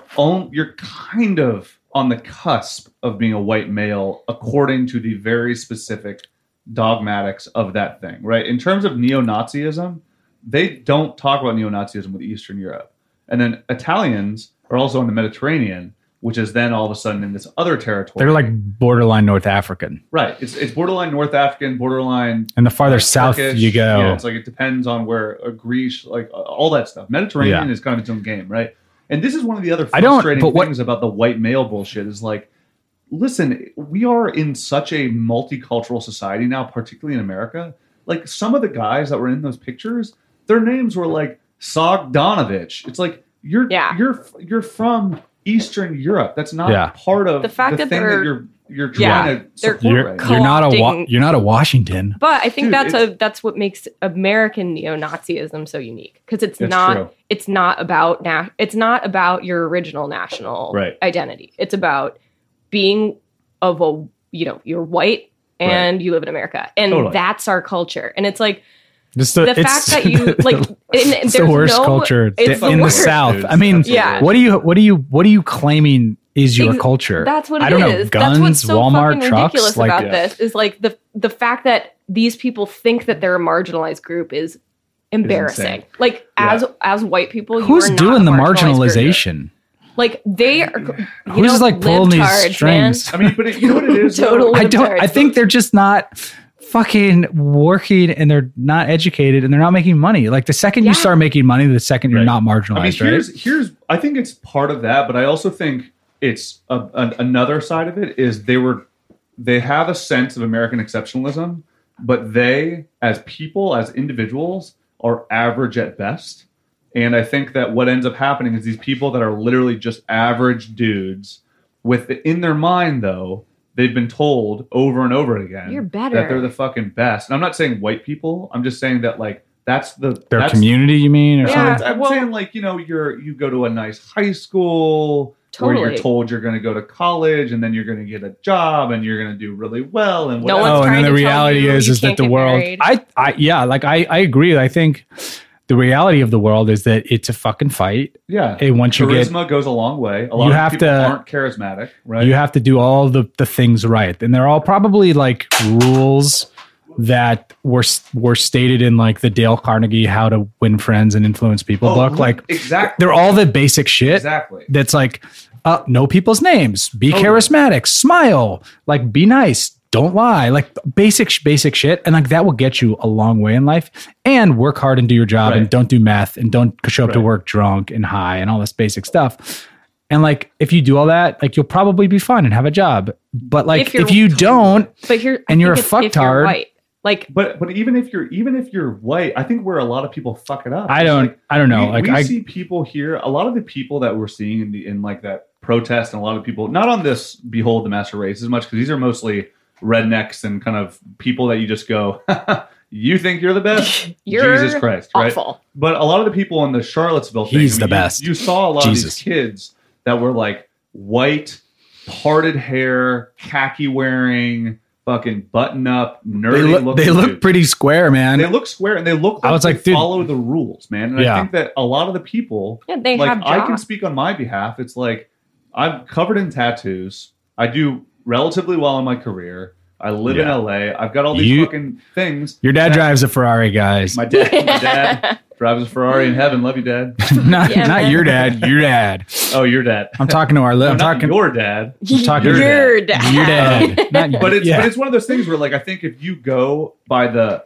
kind of on the cusp of being a white male according to the very specific dogmatics of that thing, right? In terms of neo-Nazism, they don't talk about neo-Nazism with Eastern Europe. And then Italians are also in the Mediterranean, which is then all of a sudden in this other territory. They're like borderline North African. Right. It's borderline North African, borderline... And the farther south Turkish, you go... Yeah, it's like it depends on where Greece, like all that stuff. Mediterranean is kind of its own game, right? And this is one of the other frustrating things about the white male bullshit is like, listen, we are in such a multicultural society now, particularly in America. Like some of the guys that were in those pictures, their names were like Sogdanovich. It's like you're from Eastern Europe. That's not part of the fact that you're trying to support. You're not a Washington. But I think that's what makes American neo-Nazism so unique because it's not about your original national identity. It's about being you're white and you live in America, and that's our culture. And it's like the fact that you like it's the worst culture in the South. I mean, what are you claiming is your culture? That's what it is. I don't know, guns, that's what's so Walmart, fucking trucks. Ridiculous about this is like the fact that these people think that they're a marginalized group is embarrassing. Like as white people, who's doing the marginalization? Group. Like they are. Who's like pulling these strings? Man. I mean, but you know what it is? I think they're just not fucking working and they're not educated and they're not making money. Like the second you start making money, the second you're not marginalized. I mean, here's I think it's part of that, but I also think it's another side of it is they have a sense of American exceptionalism, but they as people, as individuals, are average at best. And I think that what ends up happening is these people that are literally just average dudes in their mind, though, they've been told over and over again you're better, that they're the fucking best. And I'm not saying white people. I'm just saying that like that's their community, you mean? Or something? I'm saying like, you go to a nice high school where you're told you're going to go to college and then you're going to get a job and you're going to do really well. And and then the reality is that the world, I agree. I think the reality of the world is that it's a fucking fight. Yeah. And once charisma goes a long way. A lot of people aren't charismatic, right? You have to do all the things right. And they're all probably like rules that were stated in like the Dale Carnegie How to Win Friends and Influence People book. Like exactly. They're all the basic shit. Exactly. That's like know people's names, be charismatic, smile, like be nice. Don't lie, like basic shit. And like that will get you a long way in life and work hard and do your job and don't do meth and don't show up to work drunk and high and all this basic stuff. And like, if you do all that, like, you'll probably be fine and have a job. But like, if you don't, and you're a fucktard, like, but even if you're white, I think where a lot of people fuck it up. I don't know. I see people here. A lot of the people that we're seeing in like that protest, and a lot of people not on this Behold the Master Race as much, because these are mostly rednecks and kind of people that you just go, you think you're the best? You're Jesus Christ, right? Awful. But a lot of the people in the Charlottesville thing, he's the best. You saw a lot of these kids that were like white, parted hair, khaki wearing, fucking button up, nerdy. They look pretty square, man. They look square, and they look like they follow the rules, man. And I think that a lot of the people, they have jobs. I can speak on my behalf. It's like, I'm covered in tattoos. I do relatively well in my career. I live in LA. I've got all these fucking things. Your dad drives a Ferrari, guys. My dad drives a Ferrari in heaven. Love you, Dad. not your dad. Your dad. Oh, your dad. I'm talking to our. I'm talking your dad. I'm talking your dad. Your dad. But it's one of those things where, like, I think if you go by the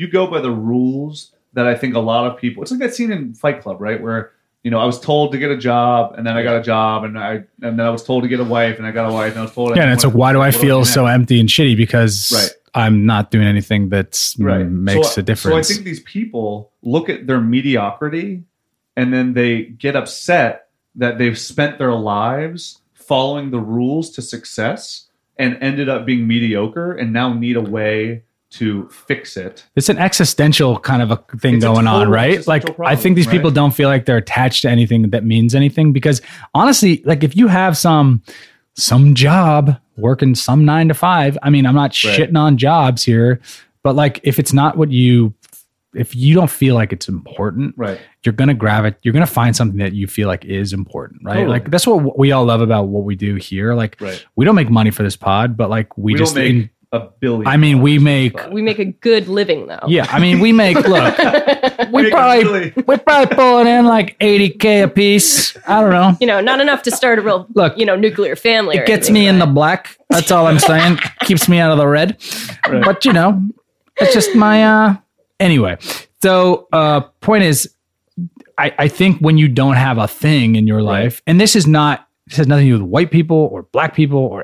rules that I think a lot of people, it's like that scene in Fight Club, right, where, you know, I was told to get a job, and then I got a job, and then I was told to get a wife, and I got a wife, and I was told. Yeah, and it's like, why do I feel so empty and shitty? Because I'm not doing anything that makes a difference. So I think these people look at their mediocrity, and then they get upset that they've spent their lives following the rules to success and ended up being mediocre, and now need a way to fix it. It's an existential kind of a thing going on, right? Like, problem, I think these people don't feel like they're attached to anything that means anything, because honestly, like, if you have some job working some 9 to 5, I mean, I'm not shitting on jobs here, but like, if it's not if you don't feel like it's important, you're going to find something that you feel like is important, right? Totally. Like, that's what we all love about what we do here. Like, we don't make money for this pod, but like, we just don't make $1 billion. I mean, we make a good living though. Yeah, I mean, we make we probably pulling in like $80K a piece. I don't know. You know, not enough to start a real nuclear family. It gets me in the black. That's all I'm saying. Keeps me out of the red. Right. But you know, it's just my anyway. So point is, I think when you don't have a thing in your life, and this has nothing to do with white people or black people or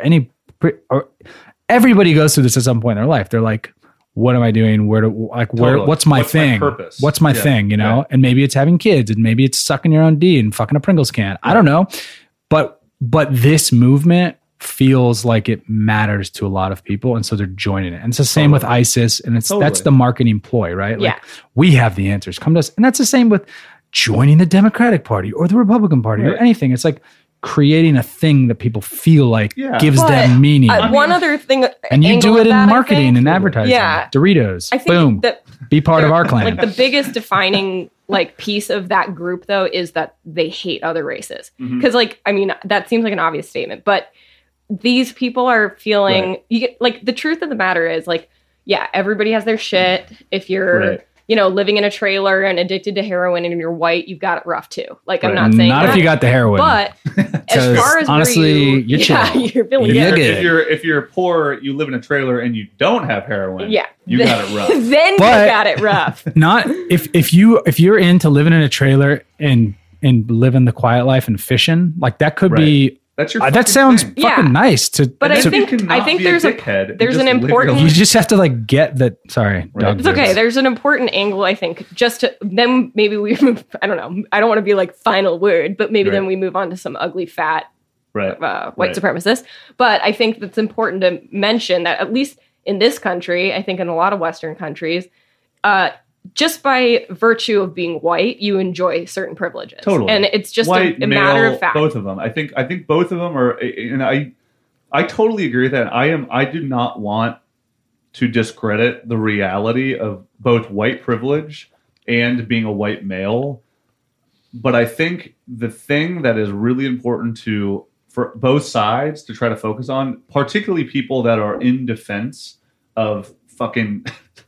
everybody goes through this at some point in their life. They're like, what am I doing? What's my thing? My purpose? What's my thing? You know? And maybe it's having kids, and maybe it's sucking your own D and fucking a Pringles can. I don't know. But this movement feels like it matters to a lot of people. And so they're joining it. And it's the same with ISIS. And that's the marketing ploy, right? Like, we have the answers. Come to us. And that's the same with joining the Democratic Party or the Republican Party or anything. It's like creating a thing that people feel like gives them meaning. One other thing, and you do it in marketing and advertising. Yeah, Doritos. I think boom. Be part of our clan. Like, the biggest defining piece of that group though is that they hate other races. Because I mean, that seems like an obvious statement, but these people are feeling you get, like, the truth of the matter is, like, everybody has their shit. If you're living in a trailer and addicted to heroin and you're white, you've got it rough too. Like, I'm not saying not if you got the heroin, but as far as honestly, you're chill. You're feeling good. If you're poor, you live in a trailer and you don't have heroin, you got it rough. Then you got it rough. Not if you're into living in a trailer and living the quiet life and fishing, like, that could be. That's your that sounds fucking nice to. But I think there's an important. You just have to like get that. Sorry, it's okay. There's an important angle. I think just to then maybe we move. I don't know. I don't want to be like final word, but maybe then we move on to some ugly fat white supremacists. But I think that's important to mention that at least in this country, I think in a lot of Western countries, just by virtue of being white, you enjoy certain privileges. Totally. And it's just white, a matter of fact. Both of them. I think both of them are, and I totally agree with that. I do not want to discredit the reality of both white privilege and being a white male. But I think the thing that is really important for both sides to try to focus on, particularly people that are in defense of fucking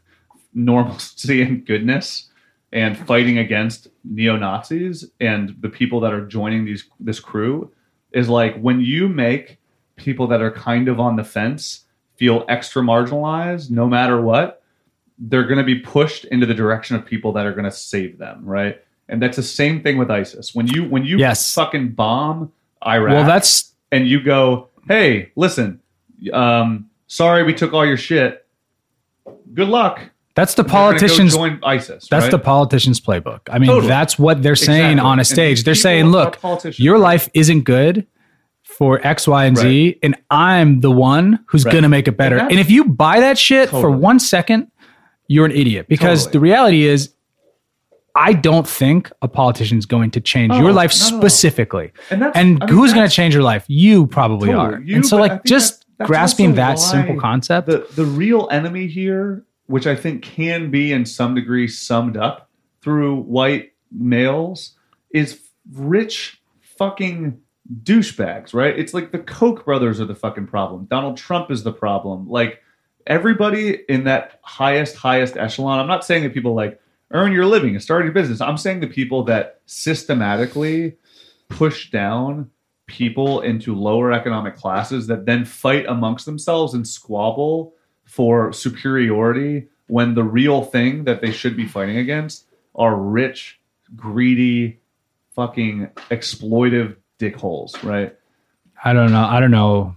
normalcy and goodness and fighting against neo-Nazis and the people that are joining this crew, is like, when you make people that are kind of on the fence feel extra marginalized, no matter what, they're going to be pushed into the direction of people that are going to save them, right? And that's the same thing with ISIS. When you fucking bomb Iraq. Well, and you go, hey, listen, sorry we took all your shit. Good luck. That's the politicians. Join ISIS. That's right? the politicians' playbook. I mean, that's what they're saying on a stage. They're saying, look, your life isn't good for X, Y, and Z, and I'm the one who's going to make it better. And if you buy that shit for 1 second, you're an idiot. Because the reality is, I don't think a politician is going to change your life specifically. And who's going to change your life? You probably are. And so, like, just grasping that simple concept. The real enemy here, which I think can be in some degree summed up through white males, is rich fucking douchebags, right? It's like the Koch brothers are the fucking problem. Donald Trump is the problem. Like, everybody in that highest echelon, I'm not saying that people like earn your living and start your business. I'm saying the people that systematically push down people into lower economic classes that then fight amongst themselves and squabble for superiority when the real thing that they should be fighting against are rich, greedy, fucking exploitive dickholes, right? I don't know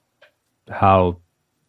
how.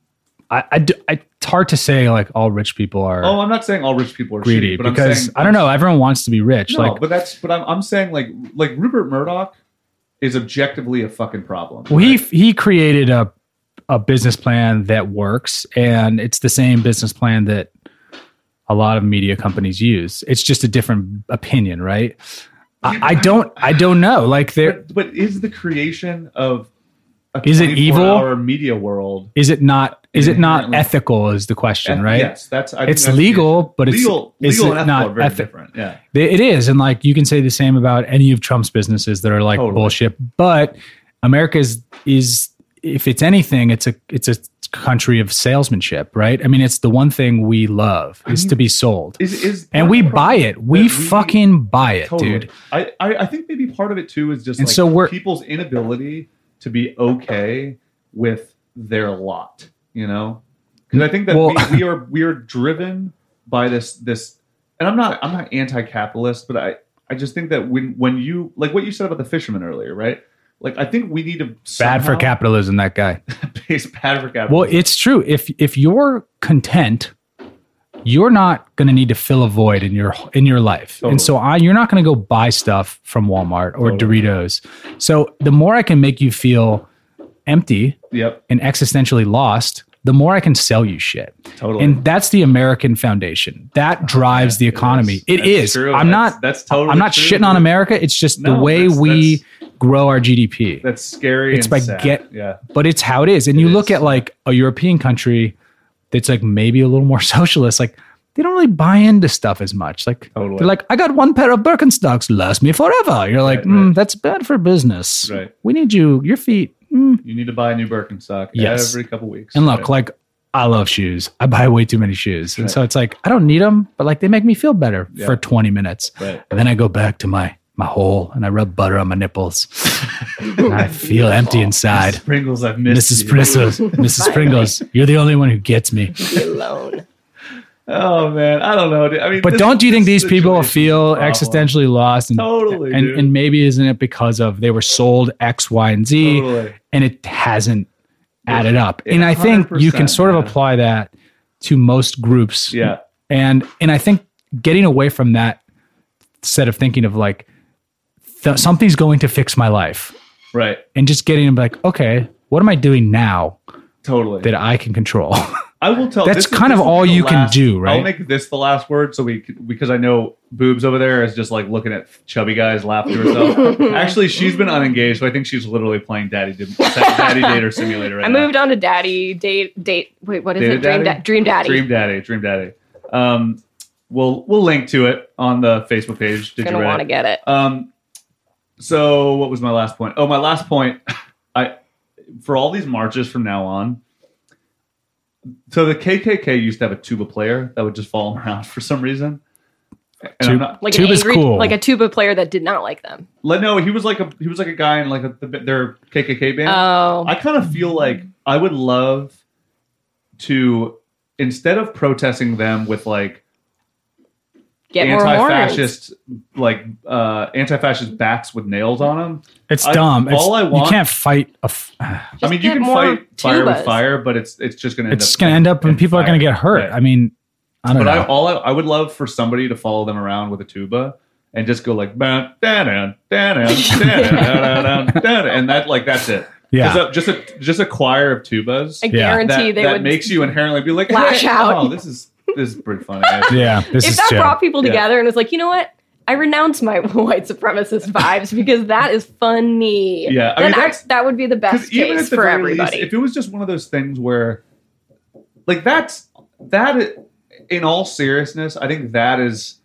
It's hard to say like all rich people are. Oh, I'm not saying all rich people are greedy, shitty, because I don't know. Everyone wants to be rich. No, but I'm saying like Rupert Murdoch is objectively a fucking problem. Well, right? he created a business plan that works, and it's the same business plan that a lot of media companies use. It's just a different opinion, right? I don't know. Like but is the creation of a is it evil? Hour media world? Is it not? Is it not ethical? Is the question, right? Yes, it's legal, but legal and ethical are very different. Yeah, it is, and like you can say the same about any of Trump's businesses that are like bullshit. But America is if it's anything, it's a country of salesmanship, right? I mean, it's the one thing we love is to be sold, and we buy it. We fucking buy it, dude. I think maybe part of it too is just people's inability to be okay with their lot, you know? Because I think that we are driven by this, and I'm not anti-capitalist, but I just think that when you, like what you said about the fisherman earlier, right? Like, I think we need to bad for capitalism, that guy. Bad for capitalism. Well, it's true. If you're content, you're not going to need to fill a void in your life. Totally. And so you're not going to go buy stuff from Walmart or Doritos. So the more I can make you feel empty and existentially lost, the more I can sell you shit. Totally. And that's the American foundation. That drives the economy. It is. True. I'm not shitting on America. It's just the way we grow our GDP. That's scary. It's by but it's how it is. And you look at like a European country that's like maybe a little more socialist, like they don't really buy into stuff as much. Like they're like, I got one pair of Birkenstocks, last me forever. You're like, that's bad for business. Right. We need your feet. You need to buy a new Birkenstock every couple weeks. And look, like I love shoes. I buy way too many shoes. And so it's like, I don't need them, but like they make me feel better for 20 minutes. Right. And then I go back to my hole and I rub butter on my nipples. And I feel empty inside. Mrs. Pringles, I've missed you. Mrs. Pringles, you're the only one who gets me. Alone. Oh man, I don't know. I mean, but don't you think these people feel existentially lost? And, totally. And maybe isn't it because of they were sold X, Y, and Z, and it hasn't added up? And I think you can sort of apply that to most groups. Yeah. And I think getting away from that set of thinking of like something's going to fix my life, right? And just getting like, okay, what am I doing now? Totally. That I can control. I will tell. That's kind of all you can do, right? I'll make this the last word, so because I know Boobs over there is just like looking at chubby guys laughing to herself. Actually, she's been unengaged, so I think she's literally playing Daddy Dater Simulator right now. I moved on to Daddy Date. Wait, what is it? Dream Daddy. Dream Daddy. We'll link to it on the Facebook page. Did you want to get it? So what was my last point? Oh, my last point. For all these marches from now on. So the KKK used to have a tuba player that would just follow them around for some reason. Tuba's cool. Like a tuba player that did not like them. No, he was like a guy in like their KKK band. Oh, I kind of feel like I would love to, instead of protesting them with like anti-fascist anti-fascist bats with nails on them. It's dumb. You can't fight I mean, you can fight fire with fire, but it's just going to end up and people are going to get hurt. Right. I mean, I don't know. I would love for somebody to follow them around with a tuba and just go like, and that that's it. Yeah, just a choir of tubas. I guarantee that makes you inherently be like, lash out. Oh, this is pretty funny. Yeah, if that brought people together and was like, you know what, I renounce my white supremacist vibes because that is funny. Yeah, I mean, that would be the best case for everybody. Least, if it was just one of those things where, like, that in all seriousness, I think that is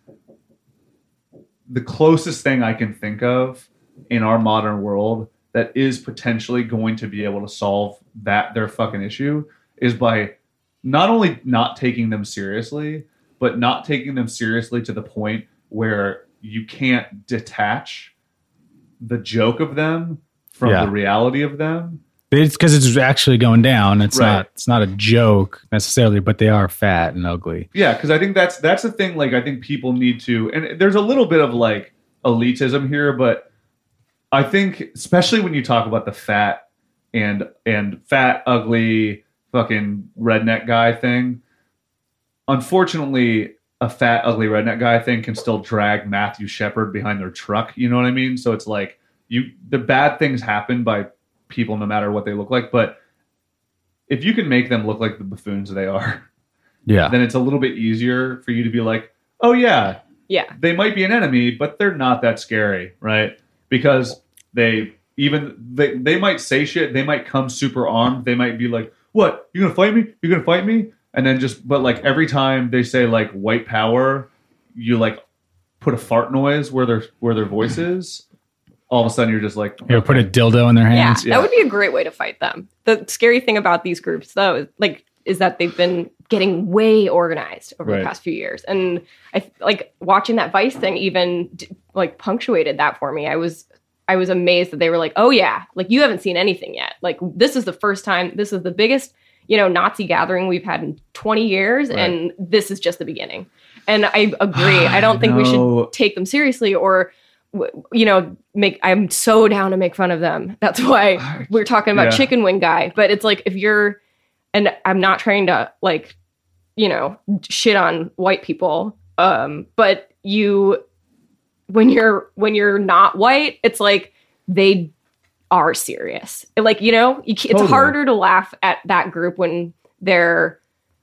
the closest thing I can think of in our modern world that is potentially going to be able to solve their fucking issue is by not only not taking them seriously, but not taking them seriously to the point where you can't detach the joke of them from the reality of them. It's because it's actually going down. It's not a joke necessarily, but they are fat and ugly. Yeah, because I think that's the thing. Like, I think people need to, and there's a little bit of like elitism here, but I think especially when you talk about the fat and fat, ugly, fucking redneck guy thing. Unfortunately, a fat, ugly redneck guy thing can still drag Matthew Shepard behind their truck. You know what I mean? So it's like the bad things happen by people no matter what they look like, but if you can make them look like the buffoons they are, then it's a little bit easier for you to be like, oh yeah, they might be an enemy, but they're not that scary, right? Because they might say shit, they might come super armed, they might be like, what, you gonna fight me, and then but like every time they say like white power, you like put a fart noise where their voice is. All of a sudden you're just like, okay. Put a dildo in their hands. Yeah, that would be a great way to fight them. The scary thing about these groups, though, is that they've been getting way organized over the past few years. And I like watching that Vice thing even like punctuated that for me. I was amazed that they were like, oh yeah, like you haven't seen anything yet. Like this is the first time, this is the biggest, Nazi gathering we've had in 20 years. Right. And this is just the beginning. And I agree. I don't think we should take them seriously or, I'm so down to make fun of them. That's why we're talking about Chicken Wing Guy. But it's like, and I'm not trying to like, shit on white people. But when you're not white, it's like they are serious. Like, it's harder to laugh at that group when they're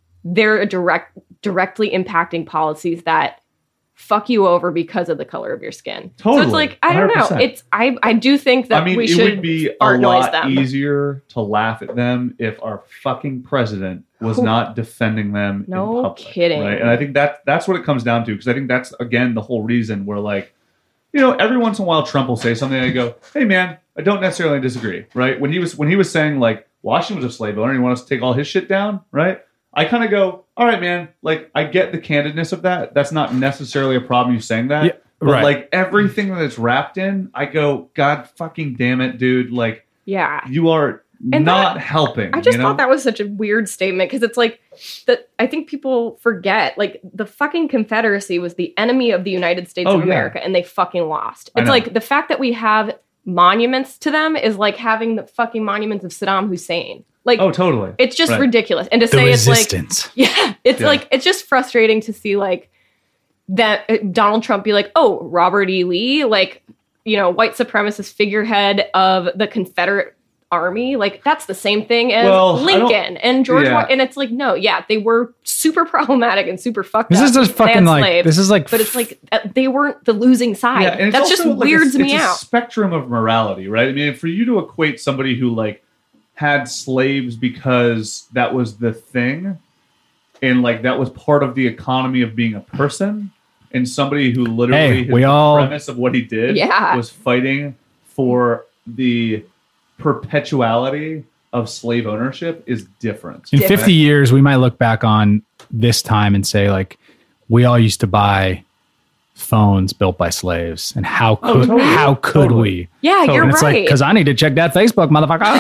directly impacting policies that fuck you over because of the color of your skin. Totally. So it's like, I don't 100%. Know. It's I do think that we should. It would be a lot easier to laugh at them if our fucking president was not defending them in public. No kidding. Right? And I think that's what it comes down to, because I think that's, again, the whole reason we're like, every once in a while Trump will say something and I go, hey man, I don't necessarily disagree, right? When he was saying like Washington was a slave owner and he wants to take all his shit down, right? I kind of go, all right, man, like, I get the candidness of that. That's not necessarily a problem, you saying that. But like everything that it's wrapped in, I go, God fucking damn it, dude. Like, you are not helping. I just thought that was such a weird statement, because it's like, I think people forget, like, the fucking Confederacy was the enemy of the United States of America, and they fucking lost. It's like, the fact that we have monuments to them is like having the fucking monuments of Saddam Hussein. Like, oh, totally. It's just ridiculous. And to say resistance. It's like, it's like, it's just frustrating to see like that Donald Trump be like, oh, Robert E. Lee, like, white supremacist figurehead of the Confederate Army. Like, that's the same thing as Lincoln and George Washington. And it's like, no, they were super problematic and super fucked up. This is just fucking like, this is like, but it's like, they weren't the losing side. Yeah, and that just like weirds me out. It's a spectrum of morality, right? I mean, for you to equate somebody who like had slaves because that was the thing, and like that was part of the economy of being a person, and somebody who literally the premise of what he did was fighting for the perpetuality of slave ownership is different. In 50 years, we might look back on this time and say, like, we all used to buy phones built by slaves, and how could we? Yeah, you're and it's right. like, because I need to check that Facebook, motherfucker.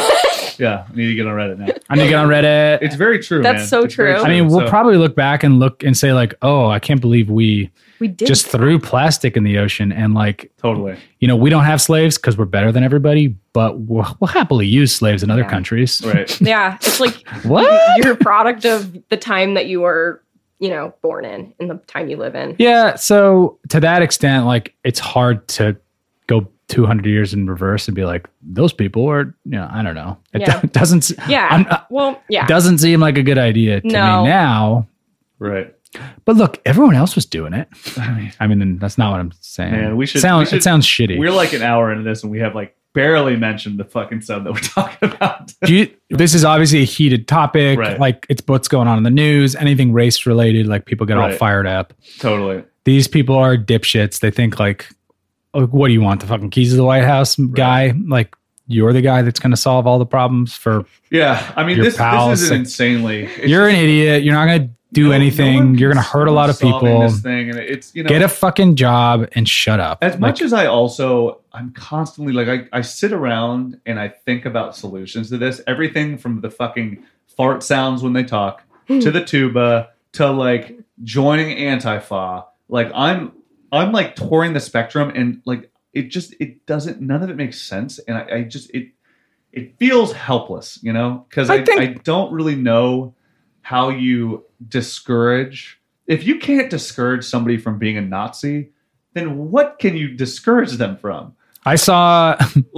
Yeah, I need to get on Reddit now. I need to get on Reddit. It's very true. That's man. so it's true. true. I mean, we'll probably look back and say like, oh, I can't believe we did just threw plastic in the ocean, and like, totally. You know, we don't have slaves because we're better than everybody, but we'll happily use slaves in other countries. Right. Yeah, it's like what? You're a product of the time that you were, you know, born in the time you live in. Yeah. So to that extent, like, it's hard to go 200 years in reverse and be like, those people are, you know, I don't know. It doesn't. Yeah. Doesn't seem like a good idea to me now. Right. But look, everyone else was doing it. I mean, that's not what I'm saying. Man, it sounds shitty. We're like an hour into this and we have like barely mentioned the fucking stuff that we're talking about. This is obviously a heated topic. Right. Like, it's what's going on in the news, anything race related, like people get all fired up. Totally. These people are dipshits. They think like, oh, what do you want? The fucking keys to the White House guy? Like, you're the guy that's going to solve all the problems for I mean, this is an insanely... You're an idiot. You're not going to do anything. You're going to hurt a lot of people. This thing, and it's, you know, get a fucking job and shut up. As much as I'm constantly like, I sit around and I think about solutions to this. Everything from the fucking fart sounds when they talk to the tuba to like joining Antifa. Like I'm like touring the spectrum, and like it doesn't. None of it makes sense, and I just it feels helpless, you know, because I don't really know how you discourage. If you can't discourage somebody from being a Nazi, then what can you discourage them from? I saw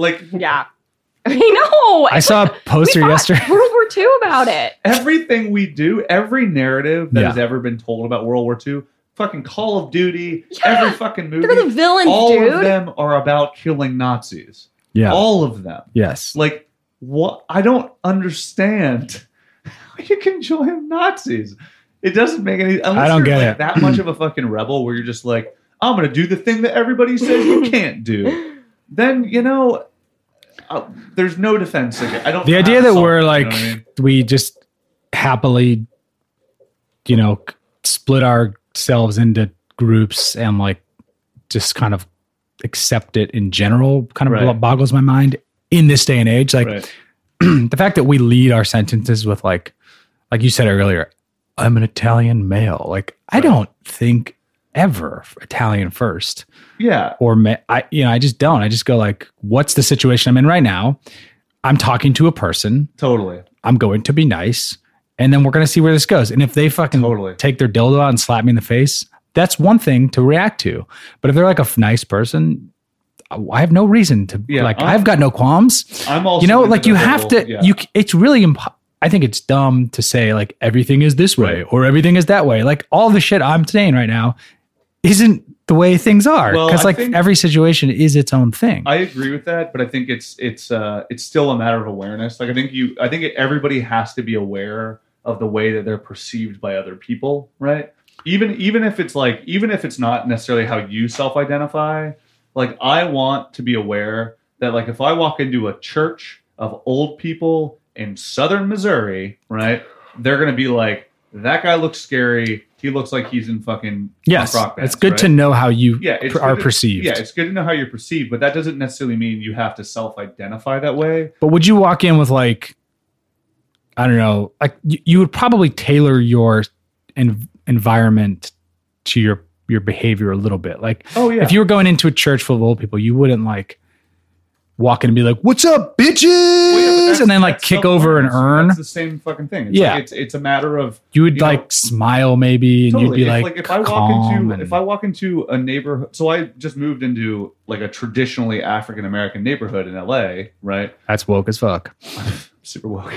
I know. I saw a poster yesterday. World War II about it. Everything we do, every narrative that has ever been told about World War II, fucking Call of Duty, every fucking movie, they're the villains, all of them are about killing Nazis. Yeah. All of them. Yes. Like, what? I don't understand how you can join Nazis. It doesn't make any... Unless I don't get it. That much of a fucking rebel where you're just like, I'm going to do the thing that everybody says you can't do. Then, you know... there's no defense against. I don't. The idea that we're like, you know what I mean? We just happily, you know, split ourselves into groups and like just kind of accept it in general kind of boggles my mind in this day and age. Like the fact that we lead our sentences with like you said earlier, I'm an Italian male. Like I don't think ever Italian first. Yeah. Or I just don't. I just go like, what's the situation I'm in right now? I'm talking to a person. Totally. I'm going to be nice. And then we're going to see where this goes. And if they fucking take their dildo out and slap me in the face, that's one thing to react to. But if they're like a nice person, I have no reason to I've got no qualms. I'm also, you know, like you have to, it's really I think it's dumb to say like everything is this way or everything is that way. Like all the shit I'm saying right now isn't the way things are, because like every situation is its own thing. I agree with that, but I think it's still a matter of awareness. Like I think everybody has to be aware of the way that they're perceived by other people, right? Even if it's not necessarily how you self-identify. Like I want to be aware that like if I walk into a church of old people in southern Missouri, right, they're gonna be like, that guy looks scary. He looks like he's in fucking rock bands, it's good to know how you are perceived. Yeah, it's good to know how you're perceived, but that doesn't necessarily mean you have to self-identify that way. But would you walk in with like, I don't know, like you would probably tailor your environment to your behavior a little bit. Like, if you were going into a church full of old people, you wouldn't like walk in and be like, "What's up, bitches?" And then like kick over an urn. It's the same fucking thing. It's a matter of you would like smile maybe, and you'd be if I walk into a neighborhood. So I just moved into like a traditionally African American neighborhood in LA, right? That's woke as fuck. Super woke.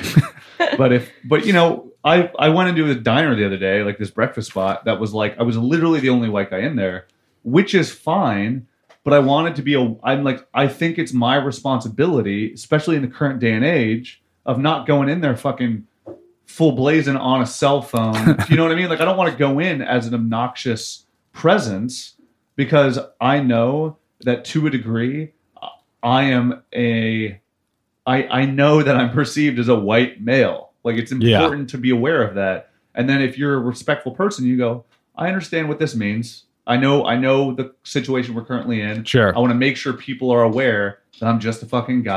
but you know, I went into a diner the other day, like this breakfast spot that was like I was literally the only white guy in there, which is fine. But I wanted to be I think it's my responsibility, especially in the current day and age, of not going in there fucking full blazing on a cell phone. You know what I mean? Like I don't want to go in as an obnoxious presence because I know that to a degree, I know that I'm perceived as a white male. Like it's important to be aware of that. And then if you're a respectful person, you go, I understand what this means. I know the situation we're currently in. Sure. I want to make sure people are aware that I'm just a fucking guy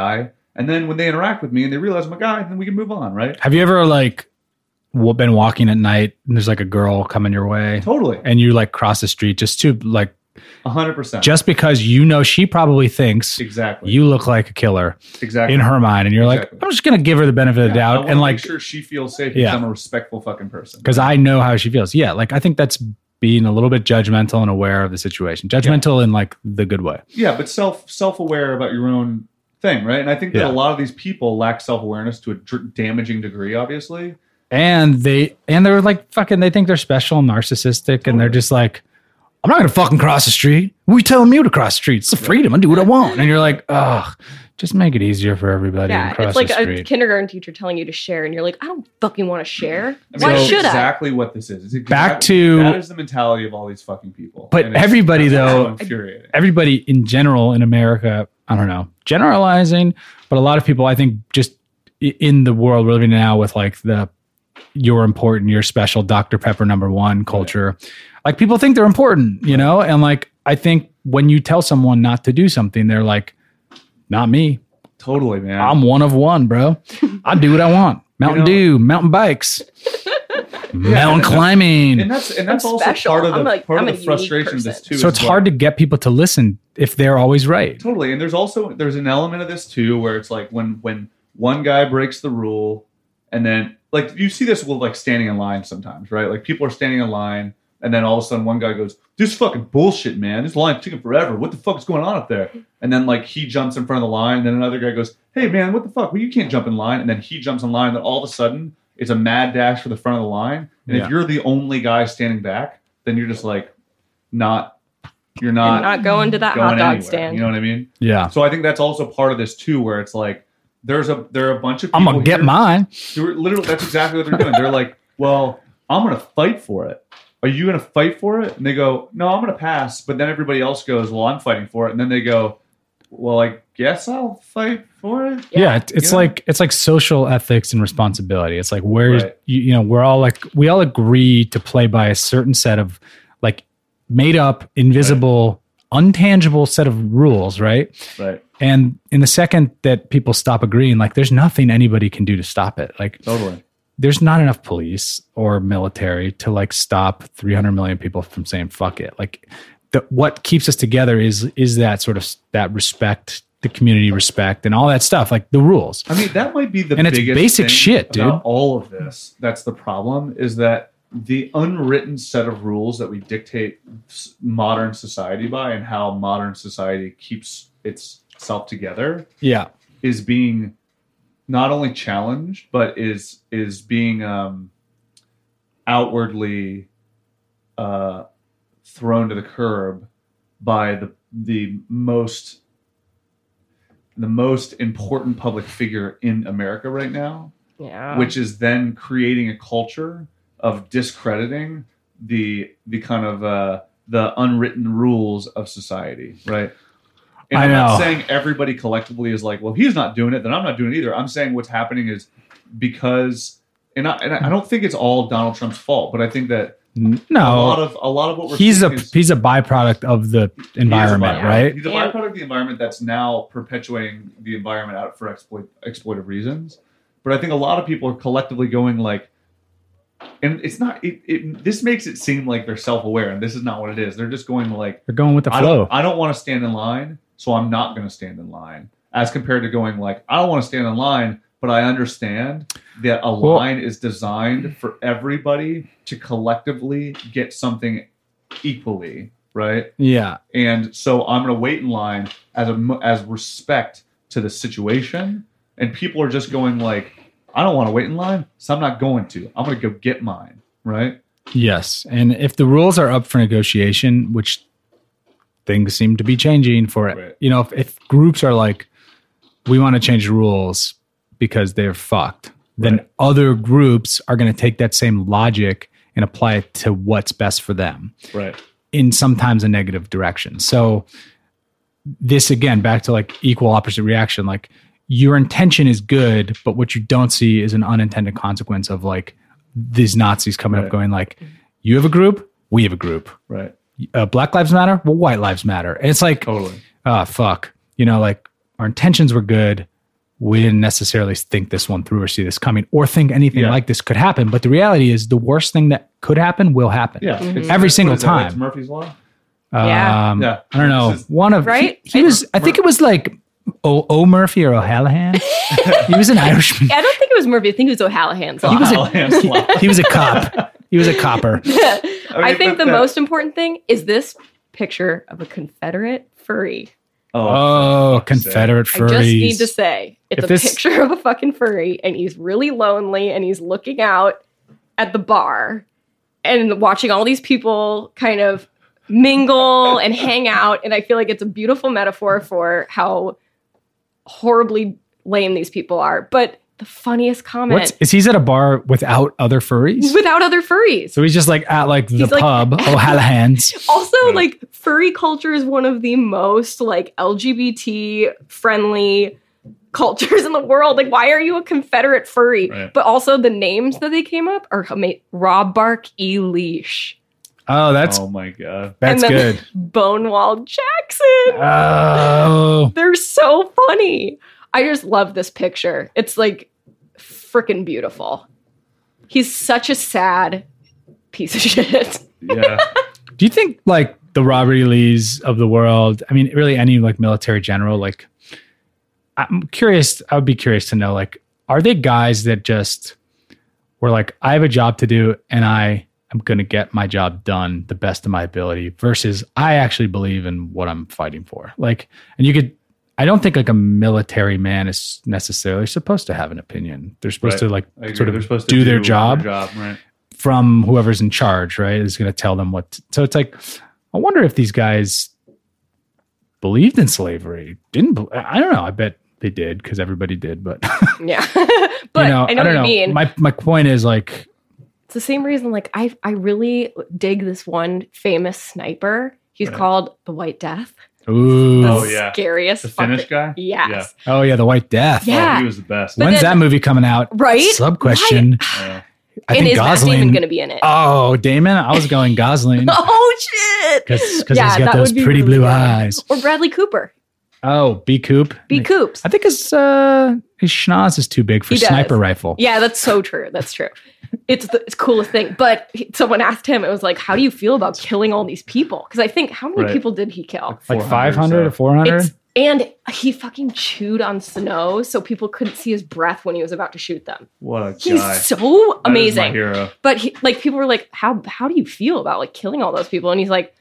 And then when they interact with me and they realize I'm a guy, then we can move on, right? Have you ever been walking at night and there's like a girl coming your way? Totally. And you like cross the street just to like 100%. Just because she probably thinks exactly you look like a killer exactly in her mind, and you're like, I'm just gonna give her the benefit of the doubt and like make sure she feels safe because I'm a respectful fucking person. Because I know how she feels. Yeah, like I think that's being a little bit judgmental and aware of the situation. Judgmental in like the good way. Yeah, but self-aware about your own thing, right? And I think that a lot of these people lack self-awareness to a damaging degree, obviously. And they're like fucking. They think they're special, and narcissistic, and they're just like, I'm not going to fucking cross the street. What are you telling me to cross the street? It's the freedom. I do what I want. And you're like, ugh, just make it easier for everybody. Yeah, it's like a kindergarten teacher telling you to share. And you're like, I don't fucking want to share. Why should I? Exactly what this is. That is the mentality of all these fucking people. But everybody though, everybody in general in America, I don't know, generalizing, but a lot of people, I think just in the world we're living in now with like you're important, you're special, Dr. Pepper #1 culture. Right. Like people think they're important, you know? And like, I think when you tell someone not to do something, they're like, not me. Totally, man. I'm one of one, bro. I do what I want. Mountain Dew, mountain bikes, mountain climbing. And that's also special. part of the frustration of this too. So it's hard to get people to listen if they're always right. Totally. And there's an element of this too, where it's like when one guy breaks the rule and then like you see this with like standing in line sometimes, right? Like people are standing in line and then all of a sudden one guy goes, this is fucking bullshit, man. This line's taking forever. What the fuck is going on up there? And then like he jumps in front of the line and then another guy goes, hey man, what the fuck? Well, you can't jump in line. And then he jumps in line and then all of a sudden it's a mad dash for the front of the line. And if you're the only guy standing back, then you're just like you're not going to that hot dog anywhere, stand. You know what I mean? Yeah. So I think that's also part of this too, where it's like there are a bunch of people I'm gonna get mine. Literally, that's exactly what they're doing. They're like, well, I'm gonna fight for it. Are you going to fight for it? And they go, no, I'm going to pass. But then everybody else goes, well, I'm fighting for it. And then they go, well, I guess I'll fight for it. Yeah, it's like social ethics and responsibility. It's like we all agree to play by a certain set of like made up, invisible, untangible set of rules, right? Right. And in the second that people stop agreeing, like there's nothing anybody can do to stop it. Like totally. There's not enough police or military to like stop 300 million people from saying fuck it. Like what keeps us together is that sort of that respect, the community respect and all that stuff, like the rules. I mean, that might be the biggest it's basic thing shit, dude. About all of this. That's the problem, is that the unwritten set of rules that we dictate modern society by and how modern society keeps itself together is being not only challenged, but is being outwardly thrown to the curb by the most important public figure in America right now. Yeah. Which is then creating a culture of discrediting the kind of the unwritten rules of society, right? And I'm not saying everybody collectively is like, well, he's not doing it, then I'm not doing it either. I'm saying what's happening is because, and I don't think it's all Donald Trump's fault, but I think that a lot of what we're he's a byproduct of the environment, right? He's a byproduct of the environment that's now perpetuating the environment out for exploitive reasons. But I think a lot of people are collectively going like, and it's not. This makes it seem like they're self-aware, and this is not what it is. They're just going like they're going with the flow. I don't want to stand in line, so I'm not going to stand in line. As compared to going like, I don't want to stand in line, but I understand that a line is designed for everybody to collectively get something equally, right? Yeah. And so I'm going to wait in line as respect to the situation, and people are just going like, I don't want to wait in line, so I'm not going to. I'm going to go get mine, right? Yes. And if the rules are up for negotiation, which things seem to be changing for it, right. You know, if groups are like, we want to change the rules because they're fucked, then right. Other groups are going to take that same logic and apply it to what's best for them. Right. In sometimes a negative direction. So this, again, back to like equal opposite reaction, like, your intention is good, but what you don't see is an unintended consequence of like these Nazis coming up going like, you have a group, we have a group. Right. Black lives matter, well, white lives matter. And it's like, totally. Fuck. You know, like our intentions were good. we didn't necessarily think this one through or see this coming or think anything like this could happen. But the reality is the worst thing that could happen will happen. Yeah. Every single time. It's Murphy's Law? Yeah. I don't know. One of, right? He was, I think it was like O. Murphy or O'Hallahan. He was an Irishman. I don't think it was Murphy. I think it was O'Hallahan's Law. He was a cop. He was a copper. I think the most important thing is this picture of a Confederate furry. Oh, Confederate furries. I just need to say, it's picture of a fucking furry, and he's really lonely, and he's looking out at the bar and watching all these people kind of mingle and hang out. And I feel like it's a beautiful metaphor for how horribly lame these people are. But the funniest comment is he's at a bar without other furries? Without other furries. So he's just like at like the pub, O'Hallahan's. Also, like furry culture is one of the most like LGBT friendly cultures in the world. Like, why are you a Confederate furry? Right. But also the names that they came up are Rob Bark E. Leash. Oh my God. That's good. Bonewall Jackson. Oh. They're so funny. I just love this picture. It's like freaking beautiful. He's such a sad piece of shit. Yeah. Do you think like the Robert E. Lees of the world, I mean, really any like military general, like I'm curious, I would be curious to know, like, are they guys that just were like, I have a job to do and I am going to get my job done the best of my ability versus I actually believe in what I'm fighting for. Like, and you could, I don't think like a military man is necessarily supposed to have an opinion. They're supposed to like sort of do their job right. From whoever's in charge, right? Is going to tell them what. So it's like, I wonder if these guys believed in slavery. I don't know. I bet they did because everybody did, but yeah. But I know what you mean. My point is like, it's the same reason. Like I really dig this one famous sniper. He's called the White Death. Ooh. Scariest. The Finnish guy? Yes. Yeah. Oh, yeah, the White Death. Yeah. He was the best. When's that movie coming out? Right? Sub question. I think is Gosling. Matt Damon going to be in it? Oh, Damon? I was going Gosling. Oh, shit. Because he's got those pretty blue eyes. Or Bradley Cooper. Oh, B. Coop? B. Coops. I think his schnoz is too big for sniper rifle. Yeah, that's so true. That's true. It's the coolest thing. But someone asked him, it was like, how do you feel about killing all these people? Because I think, how many people did he kill? Like 500 or 400? And he fucking chewed on snow so people couldn't see his breath when he was about to shoot them. What a guy. He's so amazing. That is my hero. But people were like, how do you feel about like killing all those people? And he's like,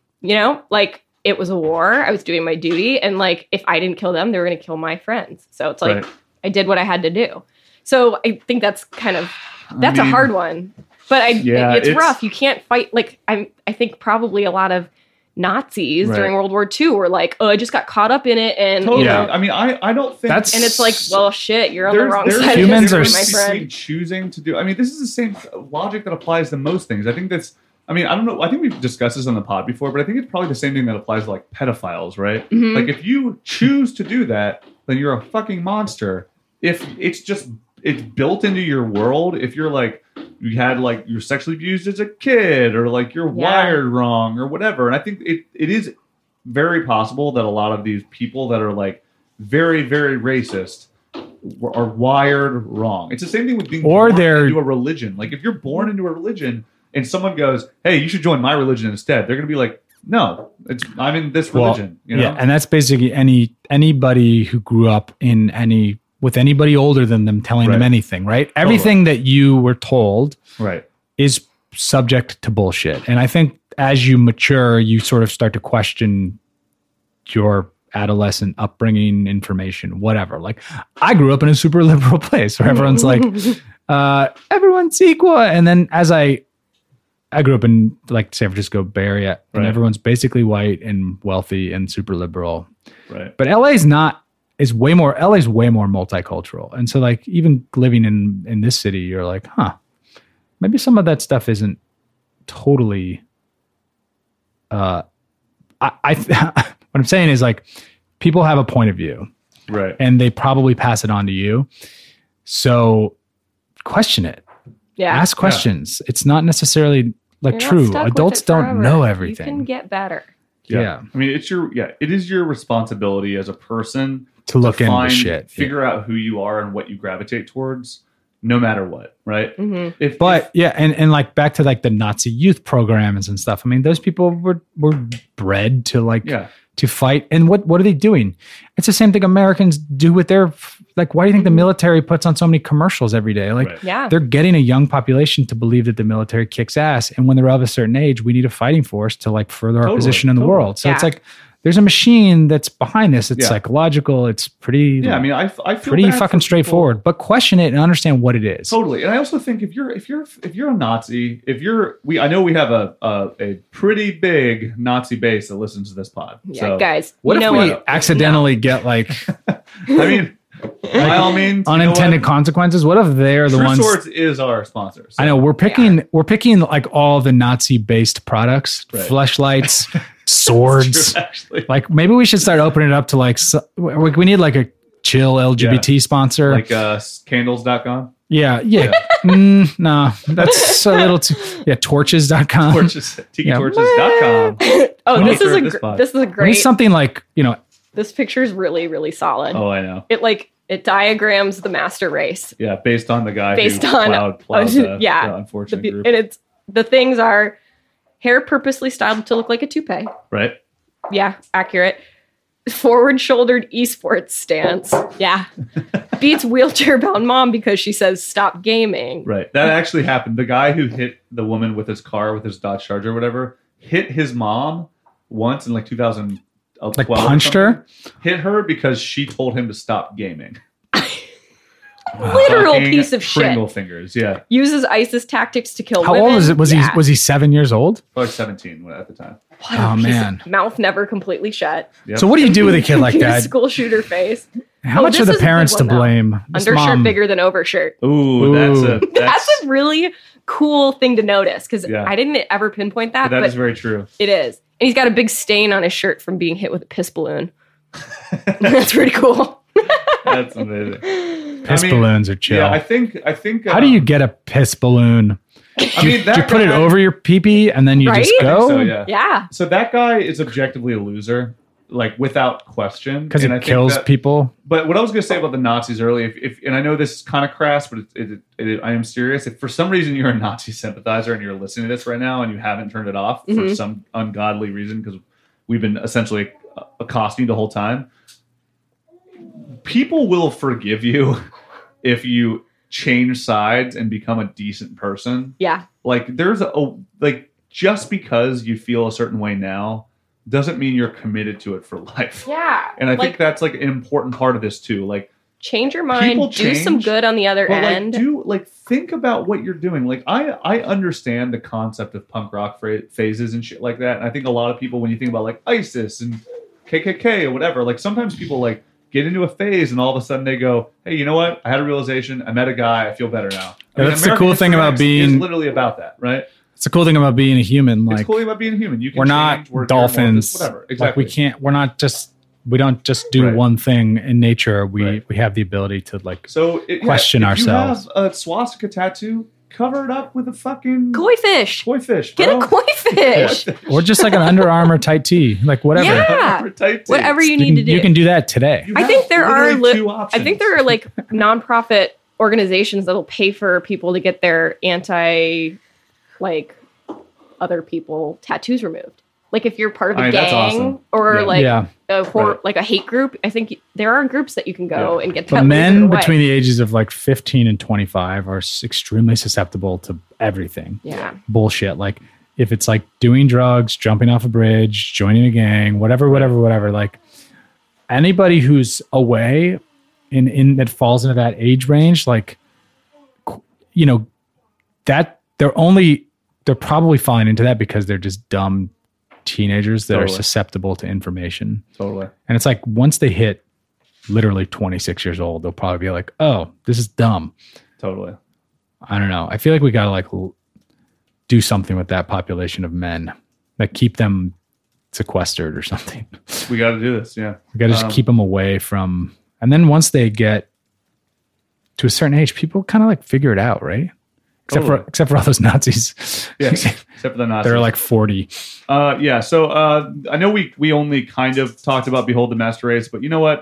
like it was a war. I was doing my duty. And like, if I didn't kill them, they were going to kill my friends. So it's like, I did what I had to do. So I think that's kind of, a hard one. But it's rough. You can't fight. Like, I think probably a lot of Nazis during World War II were like, oh, I just got caught up in it. And, totally. I mean, I don't think and it's like, well, shit, you're on the wrong side humans of history, my friend. Choosing to do, I mean, this is the same logic that applies to most things. I think that's, I mean, I don't know. I think we've discussed this on the pod before, but I think it's probably the same thing that applies to like pedophiles, right? Mm-hmm. Like if you choose to do that, then you're a fucking monster. If it's built into your world, if you're like, you're sexually abused as a kid or like you're wired wrong or whatever. And I think it is very possible that a lot of these people that are like very, very racist are wired wrong. It's the same thing with being born into a religion. Like if you're born into a religion and someone goes, hey, you should join my religion instead, they're going to be like, no, I'm in this religion. You know? Yeah, and that's basically anybody who grew up with anybody older than them telling them anything, right? Everything that you were told is subject to bullshit. And I think as you mature, you sort of start to question your adolescent upbringing, information, whatever. Like I grew up in a super liberal place where everyone's like, everyone's equal. And then as I grew up in like San Francisco Bay Area and everyone's basically white and wealthy and super liberal. Right. But LA's way more multicultural. And so like even living in this city, you're like, maybe some of that stuff isn't totally, what I'm saying is like people have a point of view, right? And they probably pass it on to you. So question it. Yeah. Ask questions. Yeah. It's not necessarily like true. Adults don't know everything. You can get better. Yeah. I mean, it is your responsibility as a person to look into shit. Figure out who you are and what you gravitate towards, no matter what, right? Mm-hmm. And like back to like the Nazi youth programs and stuff. I mean, those people were bred to like to fight. And what are they doing? It's the same thing Americans do with their like. Why do you think the military puts on so many commercials every day? Like, they're getting a young population to believe that the military kicks ass, and when they're of a certain age, we need a fighting force to like further our position in the world. So it's like, there's a machine that's behind this. It's psychological. It's pretty. Yeah, I mean, I feel pretty fucking straightforward. But question it and understand what it is. Totally, and I also think if you're a Nazi, I know we have a pretty big Nazi base that listens to this pod. Yeah, so guys, what if we accidentally get like? I mean, by all means, unintended consequences. What if they're the ones? True Swords is our sponsor. So. I know we're picking like all the Nazi based products, fleshlights. Swords. True, like maybe we should start opening it up to like we need like a chill LGBT sponsor, like candles.com. Yeah. No, that's a little too. Yeah, torches.com. Tikitorches.com. This is a great. We need something like, this picture is really, really solid. Oh, I know. It diagrams the master race. Yeah, based on the guy who plowed the unfortunate group. And the things are hair purposely styled to look like a toupee. Right. Yeah, accurate. Forward-shouldered esports stance. Yeah. Beats wheelchair-bound mom because she says stop gaming. Right. That actually happened. The guy who hit the woman with his car, with his Dodge Charger or whatever, hit his mom once in like 2012. Like punched her? Hit her because she told him to stop gaming. Literal piece of shit. Pringle fingers, yeah. Uses ISIS tactics to kill women. How old is it? Was he 7 years old? Probably 17 at the time. Oh man, mouth never completely shut. Yep. So what do you do with a kid like that? School shooter face. How much are the parents to blame? Undershirt bigger than overshirt. Ooh, that's a really cool thing to notice because I didn't ever pinpoint that. But is very true. It is, and he's got a big stain on his shirt from being hit with a piss balloon. That's pretty cool. That's amazing. Piss balloons are chill. Yeah, I think. How do you get a piss balloon? Do you put it over your pee-pee and then you just go? So, yeah. So that guy is objectively a loser, like without question. Because it kills people. But what I was going to say about the Nazis earlier, and I know this is kind of crass, but I am serious. If for some reason you're a Nazi sympathizer and you're listening to this right now and you haven't turned it off for some ungodly reason, because we've been essentially accosting you the whole time, people will forgive you if you change sides and become a decent person. Yeah. Like just because you feel a certain way now doesn't mean you're committed to it for life. Yeah. And I think that's like an important part of this too. Like, change your mind, do some good on the other end. Think about what you're doing. Like I understand the concept of punk rock phases and shit like that. And I think a lot of people, when you think about like ISIS and KKK or whatever, like sometimes people like get into a phase and all of a sudden they go, hey, you know what? I had a realization. I met a guy. I feel better now. That's the cool thing about being... It's literally about that, right? It's the cool thing about being a human. Like, it's cool thing about being a human. We're not dolphins. Whatever. Exactly. Like we don't just do one thing in nature. We have the ability to question ourselves. If you have a swastika tattoo, cover it up with a fucking koi fish. Koi fish. Get a koi fish. Or just like an Under Armour tight tee. Like whatever. Yeah. Whatever you need to do. You can do that today. I think there are like nonprofit organizations that'll pay for people to get their other people tattoos removed. Like if you're part of a gang or like a hate group, I think there are groups that you can go and get that. But men between the ages of like 15 and 25 are extremely susceptible to everything. Yeah. Bullshit. Like if it's like doing drugs, jumping off a bridge, joining a gang, whatever, like anybody who's away in that falls into that age range, like, you know, that they're probably falling into that because they're just dumb teenagers that are susceptible to information. Totally. And it's like once they hit literally 26 years old, they'll probably be like, oh, this is dumb. Totally. I don't know. I feel like we got to like do something with that population of men, like keep them sequestered or something. We got to do this. Yeah. We got to just keep them away from, and then once they get to a certain age, people kind of like figure it out, right? Except for all those Nazis. Yeah, except for the Nazis. They're like 40. So I know we only kind of talked about Behold the Master Race, but you know what?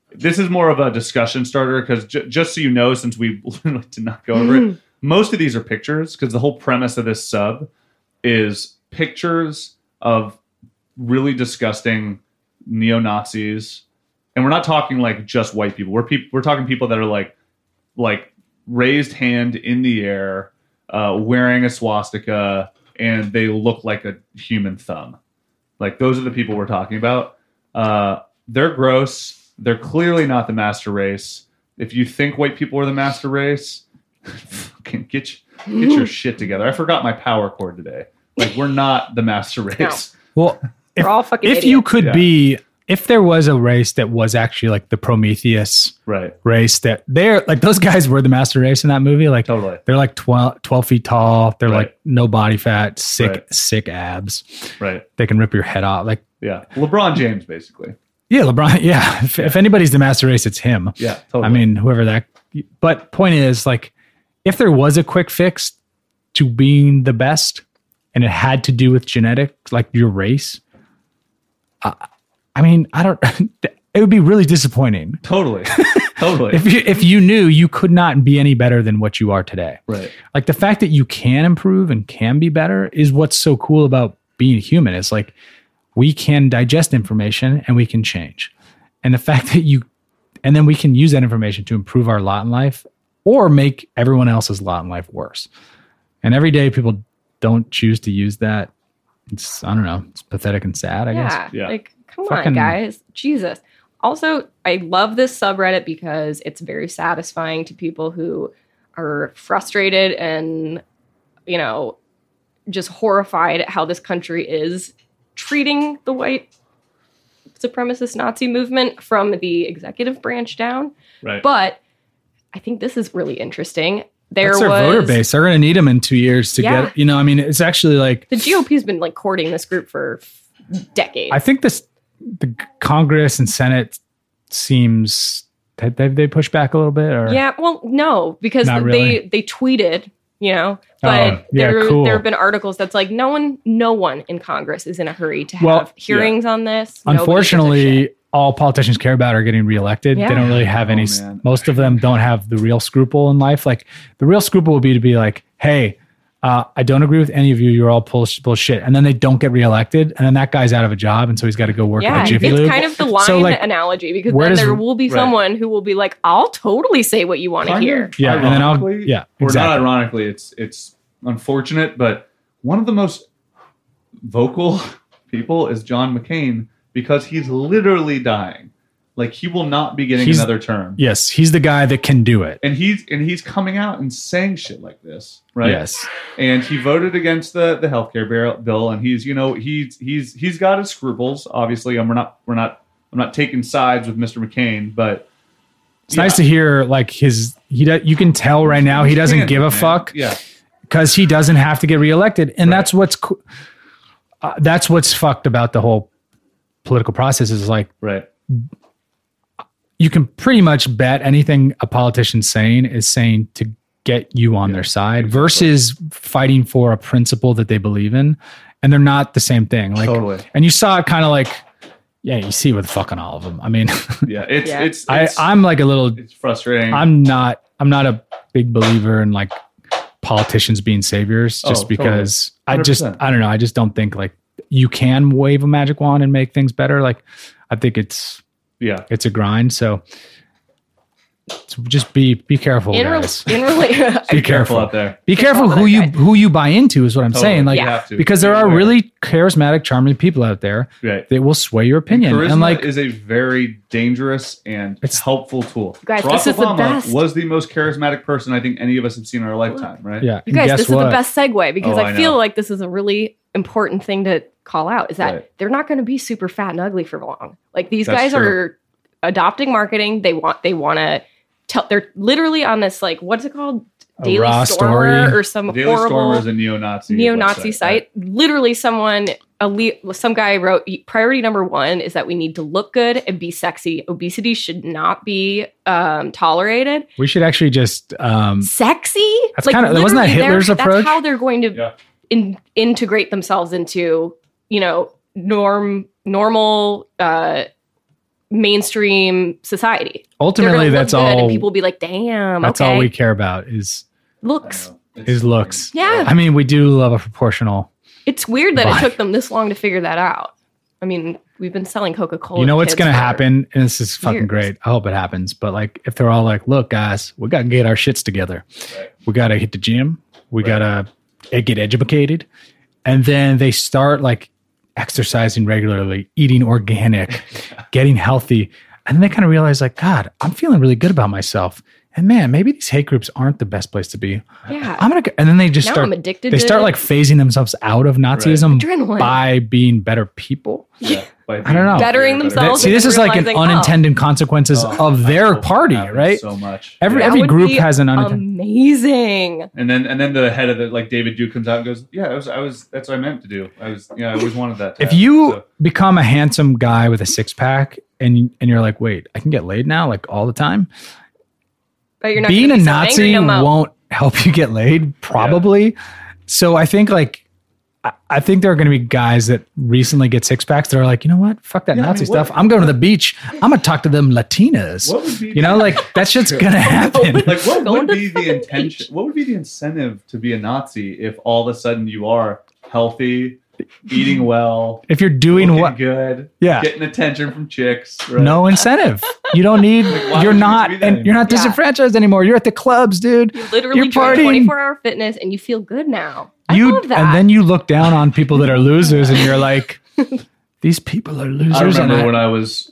this is more of a discussion starter because just so you know, since we did not go over it, most of these are pictures because the whole premise of this sub is pictures of really disgusting neo-Nazis. And we're not talking like just white people. We're talking people that are like raised hand in the air, wearing a swastika, and they look like a human thumb. Like those are the people we're talking about. They're gross. They're clearly not the master race. If you think white people are the master race, fucking get your shit together. I forgot my power cord today. Like we're not the master race. No. Well, we're all fucking idiots. You could be. If there was a race that was actually like the Prometheus race, that they're like those guys were the master race in that movie. Like totally. They're like 12 feet tall. They're like no body fat, sick abs. Right. They can rip your head off. Like LeBron James, basically. Yeah, LeBron. Yeah. If anybody's the master race, it's him. Yeah, totally. I mean, whoever that. But point is, like, if there was a quick fix to being the best, and it had to do with genetics, like your race. I mean, it would be really disappointing. Totally. If you knew you could not be any better than what you are today. Right. Like the fact that you can improve and can be better is what's so cool about being human. It's like we can digest information and we can change. And the fact that and then we can use that information to improve our lot in life or make everyone else's lot in life worse. And every day people don't choose to use that. It's, I don't know, it's pathetic and sad, I guess. Yeah. Like, come on, guys. Jesus. Also, I love this subreddit because it's very satisfying to people who are frustrated and, just horrified at how this country is treating the white supremacist Nazi movement from the executive branch down. Right. But I think this is really interesting. That's their voter base. They're going to need them in 2 years to get, I mean, it's actually like... The GOP's been like courting this group for decades. I think the Congress and Senate seems... They pushed back a little bit? Or? Yeah, well, no, because they tweeted, but cool. There have been articles that's like, no one in Congress is in a hurry to have hearings on this. Unfortunately... all politicians care about are getting reelected. Yeah. They don't really have any, most of them don't have the real scruple in life. Like the real scruple would be to be like, hey, I don't agree with any of you. You're all bullshit. And then they don't get reelected. And then that guy's out of a job. And so he's got to go work at Jiffy Lube. It's kind of the line analogy because then there will be someone who will be like, I'll totally say what you want to hear. Yeah. And then or not ironically, it's unfortunate, but one of the most vocal people is John McCain. Because he's literally dying. Like he will not be getting another term. Yes, he's the guy that can do it. And he's coming out and saying shit like this, right? Yes. And he voted against the healthcare bill, and he's got his scruples. Obviously, I'm not taking sides with Mr. McCain, but it's nice to hear like you can tell right now he doesn't give a fuck. Yeah. Because he doesn't have to get reelected, and that's what's fucked about the whole political process is like, you can pretty much bet anything a politician's saying is saying to get you on their side versus fighting for a principle that they believe in. And they're not the same thing. Like, totally. And you saw it kind of like, you see with fucking all of them. I mean, I'm like a little, it's frustrating. I'm not a big believer in like politicians being saviors just because I don't know. I just don't think like, you can wave a magic wand and make things better. Like, I think it's a grind. So just be careful, guys. Be careful out there. Be careful who you buy into is what I'm saying. Like, because there are really charismatic, charming people out there that will sway your opinion. Charisma and like, is a very dangerous and helpful tool. Guys, Barack this is Obama the best. Was the most charismatic person I think any of us have seen in our lifetime, right? Yeah. You guys, this is the best segue because I feel like this is a really important thing to call out is that they're not going to be super fat and ugly for long. Like these guys are adopting marketing. They want to tell, they're literally on this, like, what's it called? Daily Stormer or some Daily horrible Stormer is a neo-Nazi site. Right? Literally some guy wrote, priority number 1 is that we need to look good and be sexy. Obesity should not be tolerated. We should actually just sexy. That's like, wasn't that Hitler's approach? That's how they're going to integrate themselves into, normal mainstream society. Ultimately, that's all. And people will be like, damn, that's all we care about is looks. His looks. Yeah. I mean, we do love a proportional. It's weird that it took them this long to figure that out. I mean, we've been selling Coca-Cola. You know what's going to happen? And this is fucking great. I hope it happens. But like, if they're all like, look, guys, we got to get our shits together. Right. We got to hit the gym. We got to get educated. And then they start like exercising regularly, eating organic, getting healthy. And then they kind of realize like, God, I'm feeling really good about myself. And man, maybe these hate groups aren't the best place to be. Yeah. And then they just now start, I'm addicted they start like phasing themselves out of Nazism by being better people. Yeah. I don't know. Bettering themselves. See, this is like an unintended consequences of their party, right? So much. Every group has an unintended. Amazing. And then the head of it, like David Duke, comes out and goes, "Yeah, I was. That's what I meant to do. I always wanted that." If you become a handsome guy with a 6-pack and you're like, wait, I can get laid now, like all the time. But you're not being a Nazi won't help you get laid, probably. Yeah. So I think I think there are going to be guys that recently get 6-packs that are like, you know what? Fuck that Nazi stuff. I'm going to the beach. I'm going to talk to them Latinas. What would be like that shit's going to happen. Like what would be the intention? What would be the incentive to be a Nazi if all of a sudden you are healthy, eating well, if you're doing what good, getting attention from chicks, right? No incentive. You don't need. You're not disenfranchised anymore. You're at the clubs, dude. You literally join 24-hour fitness, and you feel good now. I love that. And then you look down on people that are losers, and you're like, these people are losers. I remember when I was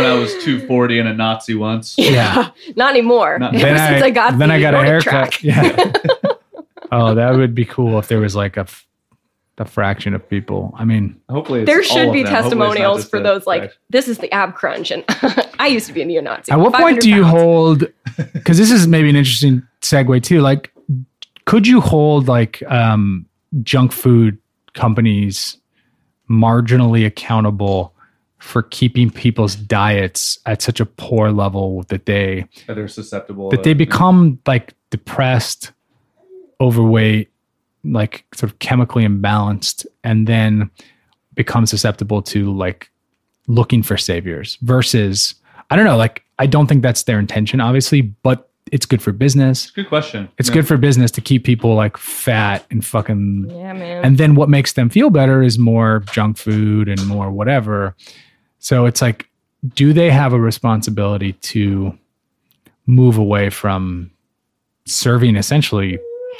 240 and a Nazi once. Yeah, not anymore. Since I got a haircut. Yeah. Oh, that would be cool if there was like a fraction of people. I mean, hopefully there should be testimonials for those like, this is the ab crunch, and I used to be a neo-Nazi. At what point do you hold, because this is maybe an interesting segue too, like could you hold like junk food companies marginally accountable for keeping people's diets at such a poor level that they're susceptible, that they become like depressed, overweight, like sort of chemically imbalanced, and then become susceptible to like looking for saviors versus, I don't know, like I don't think that's their intention, obviously, but it's good for business. Good question. It's good for business to keep people like fat and fucking, man. And then what makes them feel better is more junk food and more whatever. So it's like, do they have a responsibility to move away from serving essentially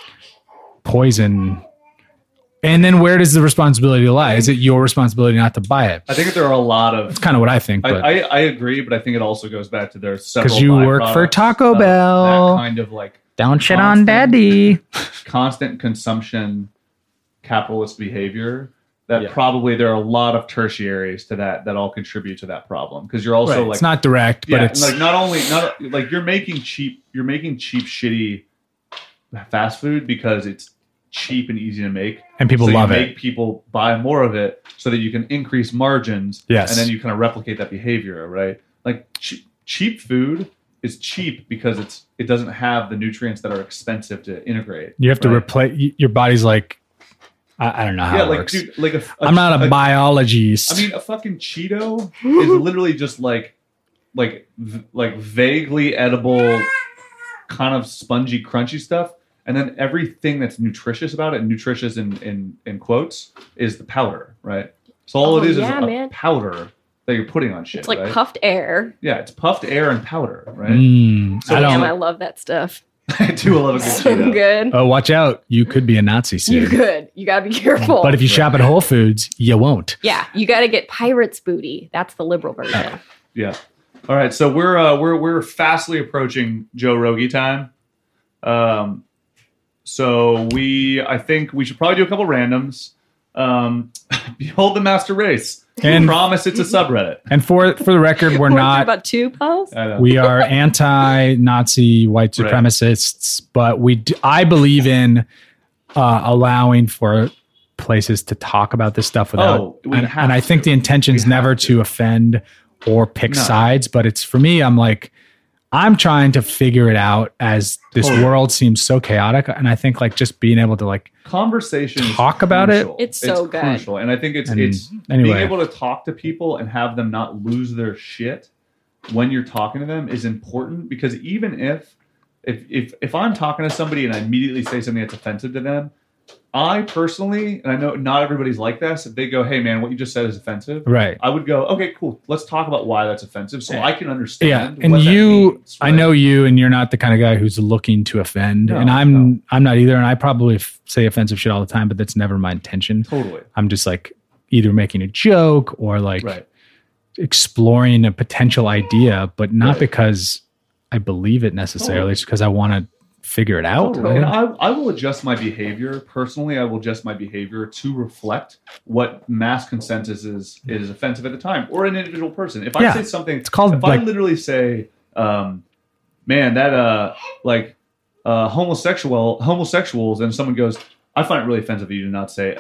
poison? And then where does the responsibility lie? Is it your responsibility not to buy it? I think that there are a lot of... That's kind of what I think. But I agree, but I think it also goes back to their several... Because you work for Taco Bell. That kind of like... Don't shit on daddy. Constant consumption, capitalist behavior. That probably there are a lot of tertiaries to that all contribute to that problem. Because you're also like... It's not direct, but it's... like not like you're making cheap, shitty fast food because it's cheap and easy to make, and people love it. Make people buy more of it so that you can increase margins. Yes, and then you kind of replicate that behavior, right? Like cheap food is cheap because it doesn't have the nutrients that are expensive to integrate. You have to replace your body's like, I don't know how it works. Dude, like I'm not a biologist. I mean, a fucking Cheeto is literally just like vaguely edible, kind of spongy, crunchy stuff. And then everything that's nutritious about it, nutritious in quotes, is the powder, right? So all it is a powder that you're putting on shit. It's like puffed air. Yeah, it's puffed air and powder, right? I love that stuff. I do love a good Cheeto. Good. Oh, watch out. You could be a Nazi soon. You could. You got to be careful. But if you shop at Whole Foods, you won't. Yeah, you got to get Pirates booty. That's the liberal version. Yeah. All right, so we're fastly approaching Joe Rogie time. So I think we should probably do a couple randoms. Behold the Master Race. And promise it's a subreddit. And for the record, we're not about 2 posts. We are anti-Nazi white supremacists, but I believe in allowing for places to talk about this stuff without. And I think the intention is never to offend or pick sides, but it's for me. I'm trying to figure it out as this world seems so chaotic. And I think just being able to conversation talk about it. It's so good. Crucial. And I think it's being able to talk to people and have them not lose their shit when you're talking to them is important, because even if I'm talking to somebody and I immediately say something that's offensive to them, I personally, and I know not everybody's like this, if they go, hey man, what you just said is offensive. Right. I would go, okay, cool. Let's talk about why that's offensive so I can understand. Yeah. And what that means, right? I know you, and you're not the kind of guy who's looking to offend. No, and I'm not either. And I probably say offensive shit all the time, but that's never my intention. Totally. I'm just like either making a joke or like exploring a potential idea, but not because I believe it necessarily. It's because I want to figure it out. Totally. And I will adjust my behavior. Personally, I will adjust my behavior to reflect what mass consensus is offensive at the time, or an individual person. If I say something, it's called, if I literally say, man, that homosexuals, and someone goes, I find it really offensive that you do not say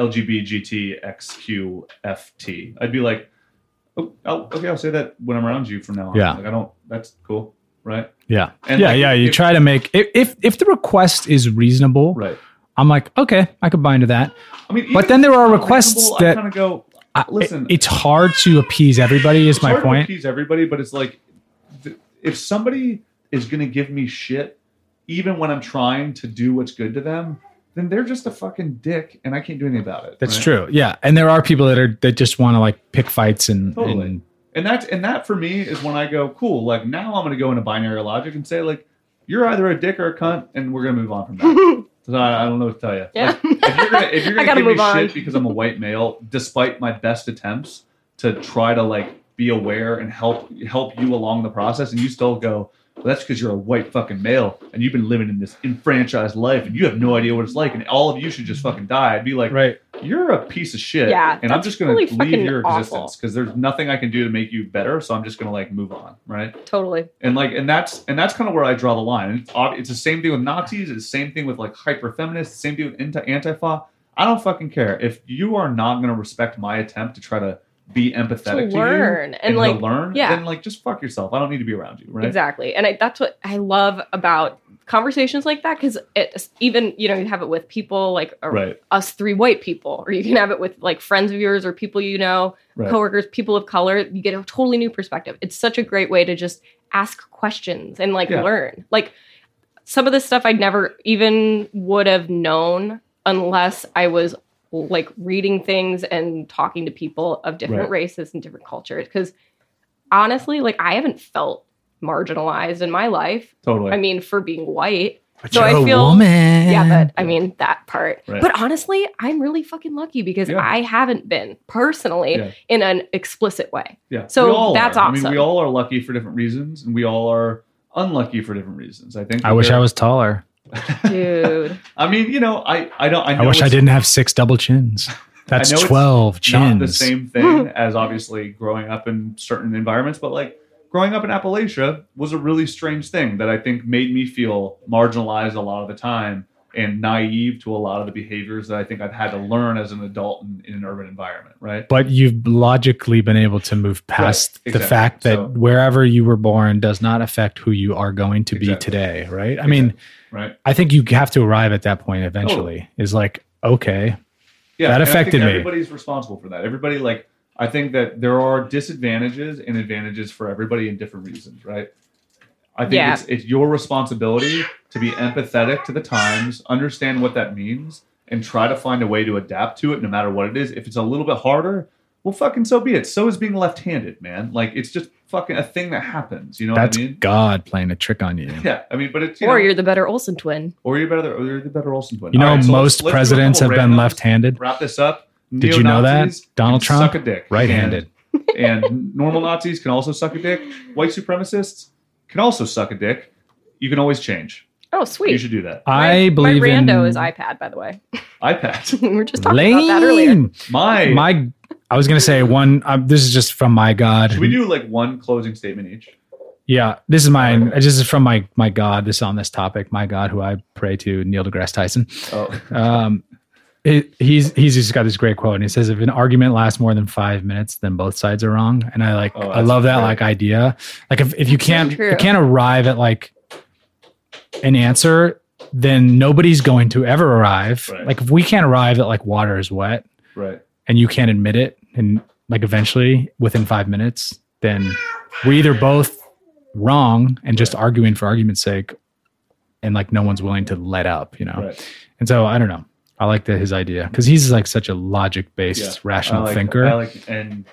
LGBTQFT. I'd be like, oh, okay, I'll say that when I'm around you from now on. Yeah. Like, that's cool. Right. Yeah. And you try to make if the request is reasonable, right? I'm like, okay, I could buy into that. I mean, but then there are requests that I kind of go, listen. It's hard to appease everybody. Is my point? To appease everybody, but it's like if somebody is going to give me shit, even when I'm trying to do what's good to them, then they're just a fucking dick, and I can't do anything about it. That's true. Yeah, and there are people that just want to like pick fights and. Totally. And that for me is when I go, cool, like now I'm going to go into binary logic and say, like, you're either a dick or a cunt, and we're going to move on from that. So I don't know what to tell you. Yeah. Like, if you're going to give me shit because I'm a white male, despite my best attempts to try to like be aware and help you along the process, and you still go, well, that's because you're a white fucking male and you've been living in this enfranchised life and you have no idea what it's like and all of you should just fucking die. I'd be like, right, you're a piece of shit. Yeah, and I'm just going to really leave your existence because there's nothing I can do to make you better. So I'm just going to like move on. Right. Totally. And that's kind of where I draw the line. And it's the same thing with Nazis. It's the same thing with like hyper feminists. Same thing with Antifa. I don't fucking care. If you are not going to respect my attempt to try to be empathetic to learn you and like to learn, then like just fuck yourself. I don't need to be around you, right? Exactly. And that's what I love about conversations like that, because it's even, you have it with people like us three white people, or you can have it with like friends of yours or people coworkers, people of color. You get a totally new perspective. It's such a great way to just ask questions and like learn. Like some of this stuff I never even would have known unless I was like reading things and talking to people of different races and different cultures. Because honestly, like I haven't felt marginalized in my life. Totally. I mean, for being white. But so I feel, woman. Yeah, but I mean that part. Right. But honestly, I'm really fucking lucky because I haven't been personally in an explicit way. Yeah. So that's awesome. I mean, we all are lucky for different reasons, and we all are unlucky for different reasons. I think. I wish I was taller. Dude. I mean, I wish I didn't have 6 double chins. That's 12 chins. Not the same thing as obviously growing up in certain environments, but like growing up in Appalachia was a really strange thing that I think made me feel marginalized a lot of the time and naive to a lot of the behaviors that I think I've had to learn as an adult in an urban environment, right? But you've logically been able to move past the fact that wherever you were born does not affect who you are going to be today, right? I mean, I think you have to arrive at that point eventually. Is like, okay, that affected me. Everybody's responsible for that. Everybody, like, I think that there are disadvantages and advantages for everybody in different reasons, right? I think it's your responsibility to be empathetic to the times, understand what that means, and try to find a way to adapt to it no matter what it is. If it's a little bit harder, well, fucking so be it. So is being left-handed, man. Like, it's just fucking a thing that happens. You know what I mean? That's God playing a trick on you. Yeah, I mean, but it's... you're the better Olsen twin. Or you're the better Olsen twin. You know, most presidents have been left-handed. Wrap this up. Did you know that? Donald Trump? Suck a dick. Right-handed. And normal Nazis can also suck a dick. White supremacists can also suck a dick. You can always change. Oh, sweet. You should do that. I believe my rando is iPad, by the way. iPad? We were just talking about that earlier. I was going to say one, this is just from my God. Should we do like one closing statement each? Yeah, this is mine. This is from my God. This is on this topic. My God, who I pray to, Neil deGrasse Tyson. Oh. He's just got this great quote, and he says, "If an argument lasts more than 5 minutes, then both sides are wrong." And I like, I love that like idea. Like if you can't arrive at like an answer, then nobody's going to ever arrive. Right. Like if we can't arrive at like water is wet, right, and you can't admit it, and like eventually within 5 minutes, then we're either both wrong and just arguing for argument's sake, and like no one's willing to let up, you know? Right. And so I don't know. I like his idea because he's like such a logic-based, rational thinker. I like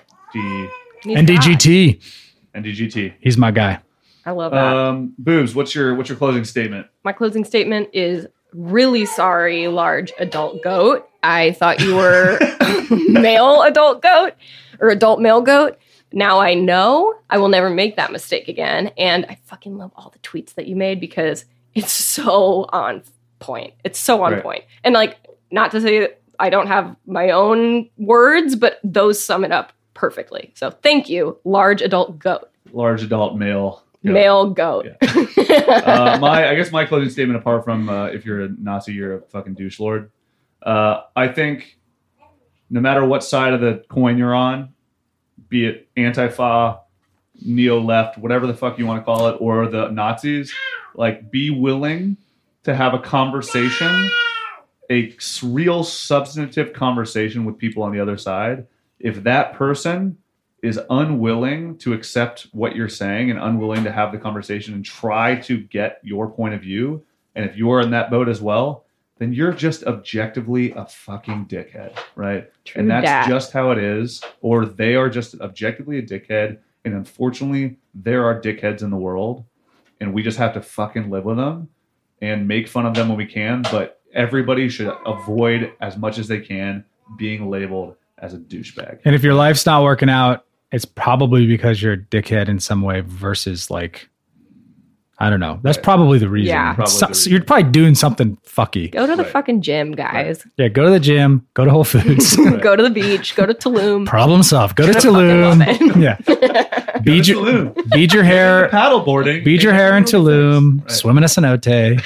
NDGT. He's my guy. I love that. Boobs, what's your closing statement? My closing statement is really sorry, large adult goat. I thought you were male adult goat or adult male goat. Now I know I will never make that mistake again. And I fucking love all the tweets that you made because it's so on point. It's so on point. And like, not to say that I don't have my own words, but those sum it up perfectly. So thank you, large adult goat. Large adult male. Male goat. Yeah. I guess my closing statement, apart from if you're a Nazi, you're a fucking douche lord. I think no matter what side of the coin you're on, be it Antifa, neo-left, whatever the fuck you want to call it, or the Nazis, like be willing to have a conversation, a real substantive conversation with people on the other side. If that person is unwilling to accept what you're saying and unwilling to have the conversation and try to get your point of view, and if you're in that boat as well, then you're just objectively a fucking dickhead, right? True and that's dat. just how it is. Or they are just objectively a dickhead, and unfortunately, there are dickheads in the world, and we just have to fucking live with them and make fun of them when we can, but everybody should avoid as much as they can being labeled as a douchebag. And if your life's not working out, it's probably because you're a dickhead in some way versus like, I don't know. That's probably the reason. Yeah. You're probably doing something fucky. Go to the fucking gym, guys. Yeah, go to the gym, go to Whole Foods. Go to the beach, go to Tulum. Problem solved. Go to Tulum. Yeah. Bead your hair. Paddleboarding. Bead your hair in Tulum. Swim in a cenote.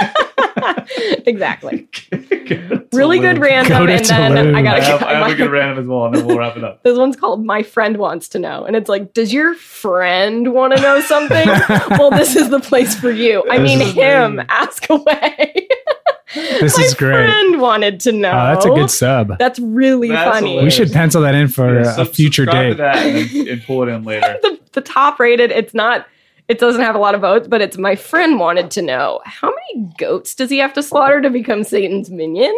Exactly. Really good random, and then Tulum. I have a good random as well, and then we'll wrap it up. This one's called "My Friend Wants to Know," and it's like, does your friend want to know something? Well, this is the place for you. I mean, him. Ask away. This is great. My friend wanted to know. Oh, that's a good sub. That's really funny. Hilarious. We should pencil that in for a future date. To that and pull it in later. The top rated. It's not. It doesn't have a lot of votes, but it's my friend wanted to know how many goats does he have to slaughter to become Satan's minion?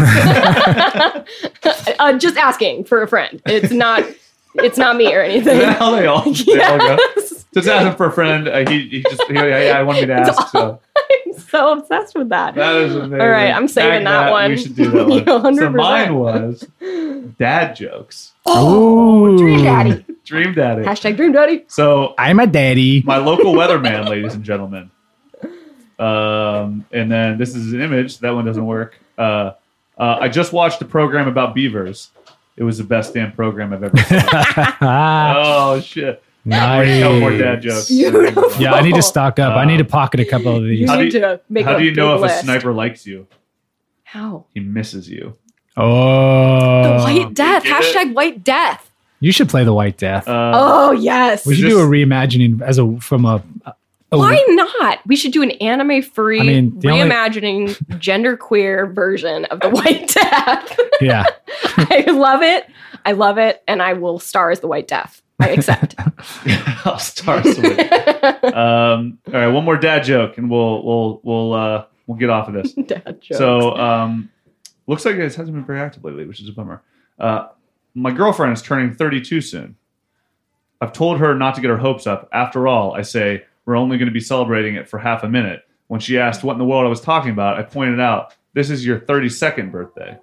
Just asking for a friend. It's not me or anything. Is that how they all go? Just asking for a friend. I wanted me to ask. So. I'm so obsessed with that. That is amazing. All right, I'm saving that one. We should do that one. 100%. So mine was dad jokes. Oh, Dream Daddy. Dream Daddy. Hashtag Dream Daddy. So I'm a daddy. My local weatherman, ladies and gentlemen. And then this is an image. That one doesn't work. I just watched a program about beavers. It was the best damn program I've ever seen. Oh, shit. Nice. No more dad jokes. Beautiful. Yeah, I need to stock up. I need to pocket a couple of these. You need to make How do you know if list. a sniper likes you? How? He misses you. Oh. The White Death. Hashtag White Death. You should play the White Death. Oh, yes. We should do a reimagining from a Why not? We should do an anime-free reimagining genderqueer version of the White Death. Yeah. I love it, and I will star as the White Death. I accept. I'll star as the White Death. All right, one more dad joke, and we'll get off of this. Dad jokes. So, looks like it hasn't been very active lately, which is a bummer. My girlfriend is turning 32 soon. I've told her not to get her hopes up. After all, I say, we're only going to be celebrating it for half a minute. When she asked what in the world I was talking about, I pointed out, this is your 32nd birthday.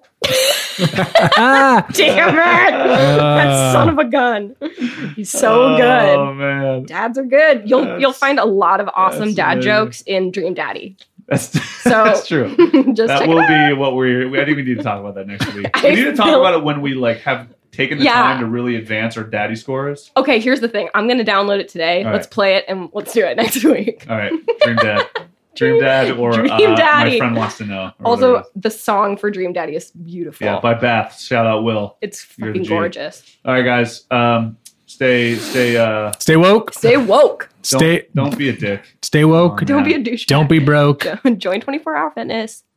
Damn it! That son of a gun. He's so good. Oh, man. Dads are good. You'll find a lot of awesome dad jokes in Dream Daddy. That's true. That will be what I think we need to talk about that next week. We need to talk about it when we have taken the time to really advance our daddy scores. Okay, here's the thing. I'm going to download it today. All let's right. play it and let's do it next week. All right. Dream Dad. Dream Dad or Dream Daddy. My Friend Wants to Know. Also, the song for Dream Daddy is beautiful. Yeah, by Bath. Shout out Will. It's fucking gorgeous. All right, guys. Stay woke. Stay woke. Don't be a dick. Stay woke. Don't be a douchebag. Don't be broke. Join 24-hour fitness.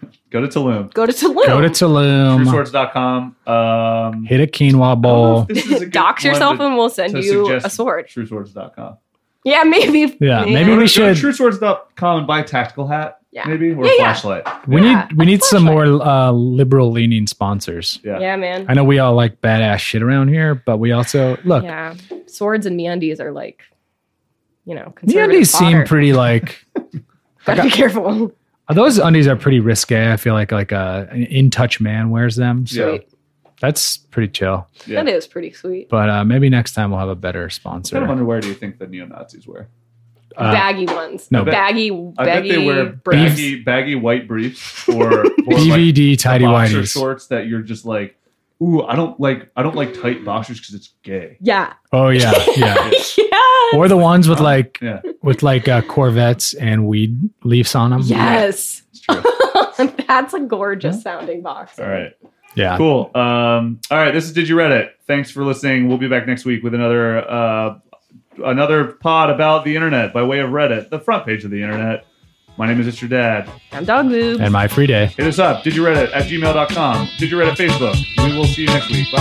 Go to Tulum. Go to Tulum. TrueSwords.com. Hit a quinoa bowl. Dox yourself and we'll send you a sword. TrueSwords.com. Yeah, maybe. Yeah, maybe we should. Go to TrueSwords.com and buy a tactical hat. Yeah. Maybe or a flashlight. We need some more liberal leaning sponsors. Yeah, man. I know we all like badass shit around here, but we also look. Yeah, swords and MeUndies are like, MeUndies seem pretty like. Gotta be careful. Those undies are pretty risque. I feel like an in touch man wears them. So that's pretty chill. Yeah. That is pretty sweet. But maybe next time we'll have a better sponsor. What kind of underwear do you think the neo-Nazis wear? Baggy ones. No, baggy. I bet they wear baggy white briefs or BVD like tidy whities shorts that you're just like, ooh, I don't like tight boxers because it's gay. Yeah. Oh yeah, yeah. Yes. Or the ones with Corvettes and weed leaves on them. Yes, it's true. That's a gorgeous sounding box. All right. Yeah. Cool. All right. This is Did You Reddit? Thanks for listening. We'll be back next week with another pod about the internet by way of Reddit, the front page of the internet. My name is It's Your Dad. I'm Dog Lube. And my free day. Hit us up. DidYouReddit@gmail.com. Did You Reddit Facebook. We will see you next week.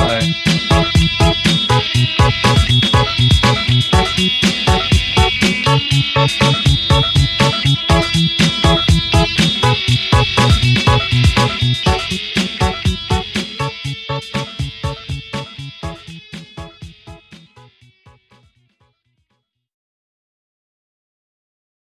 Bye.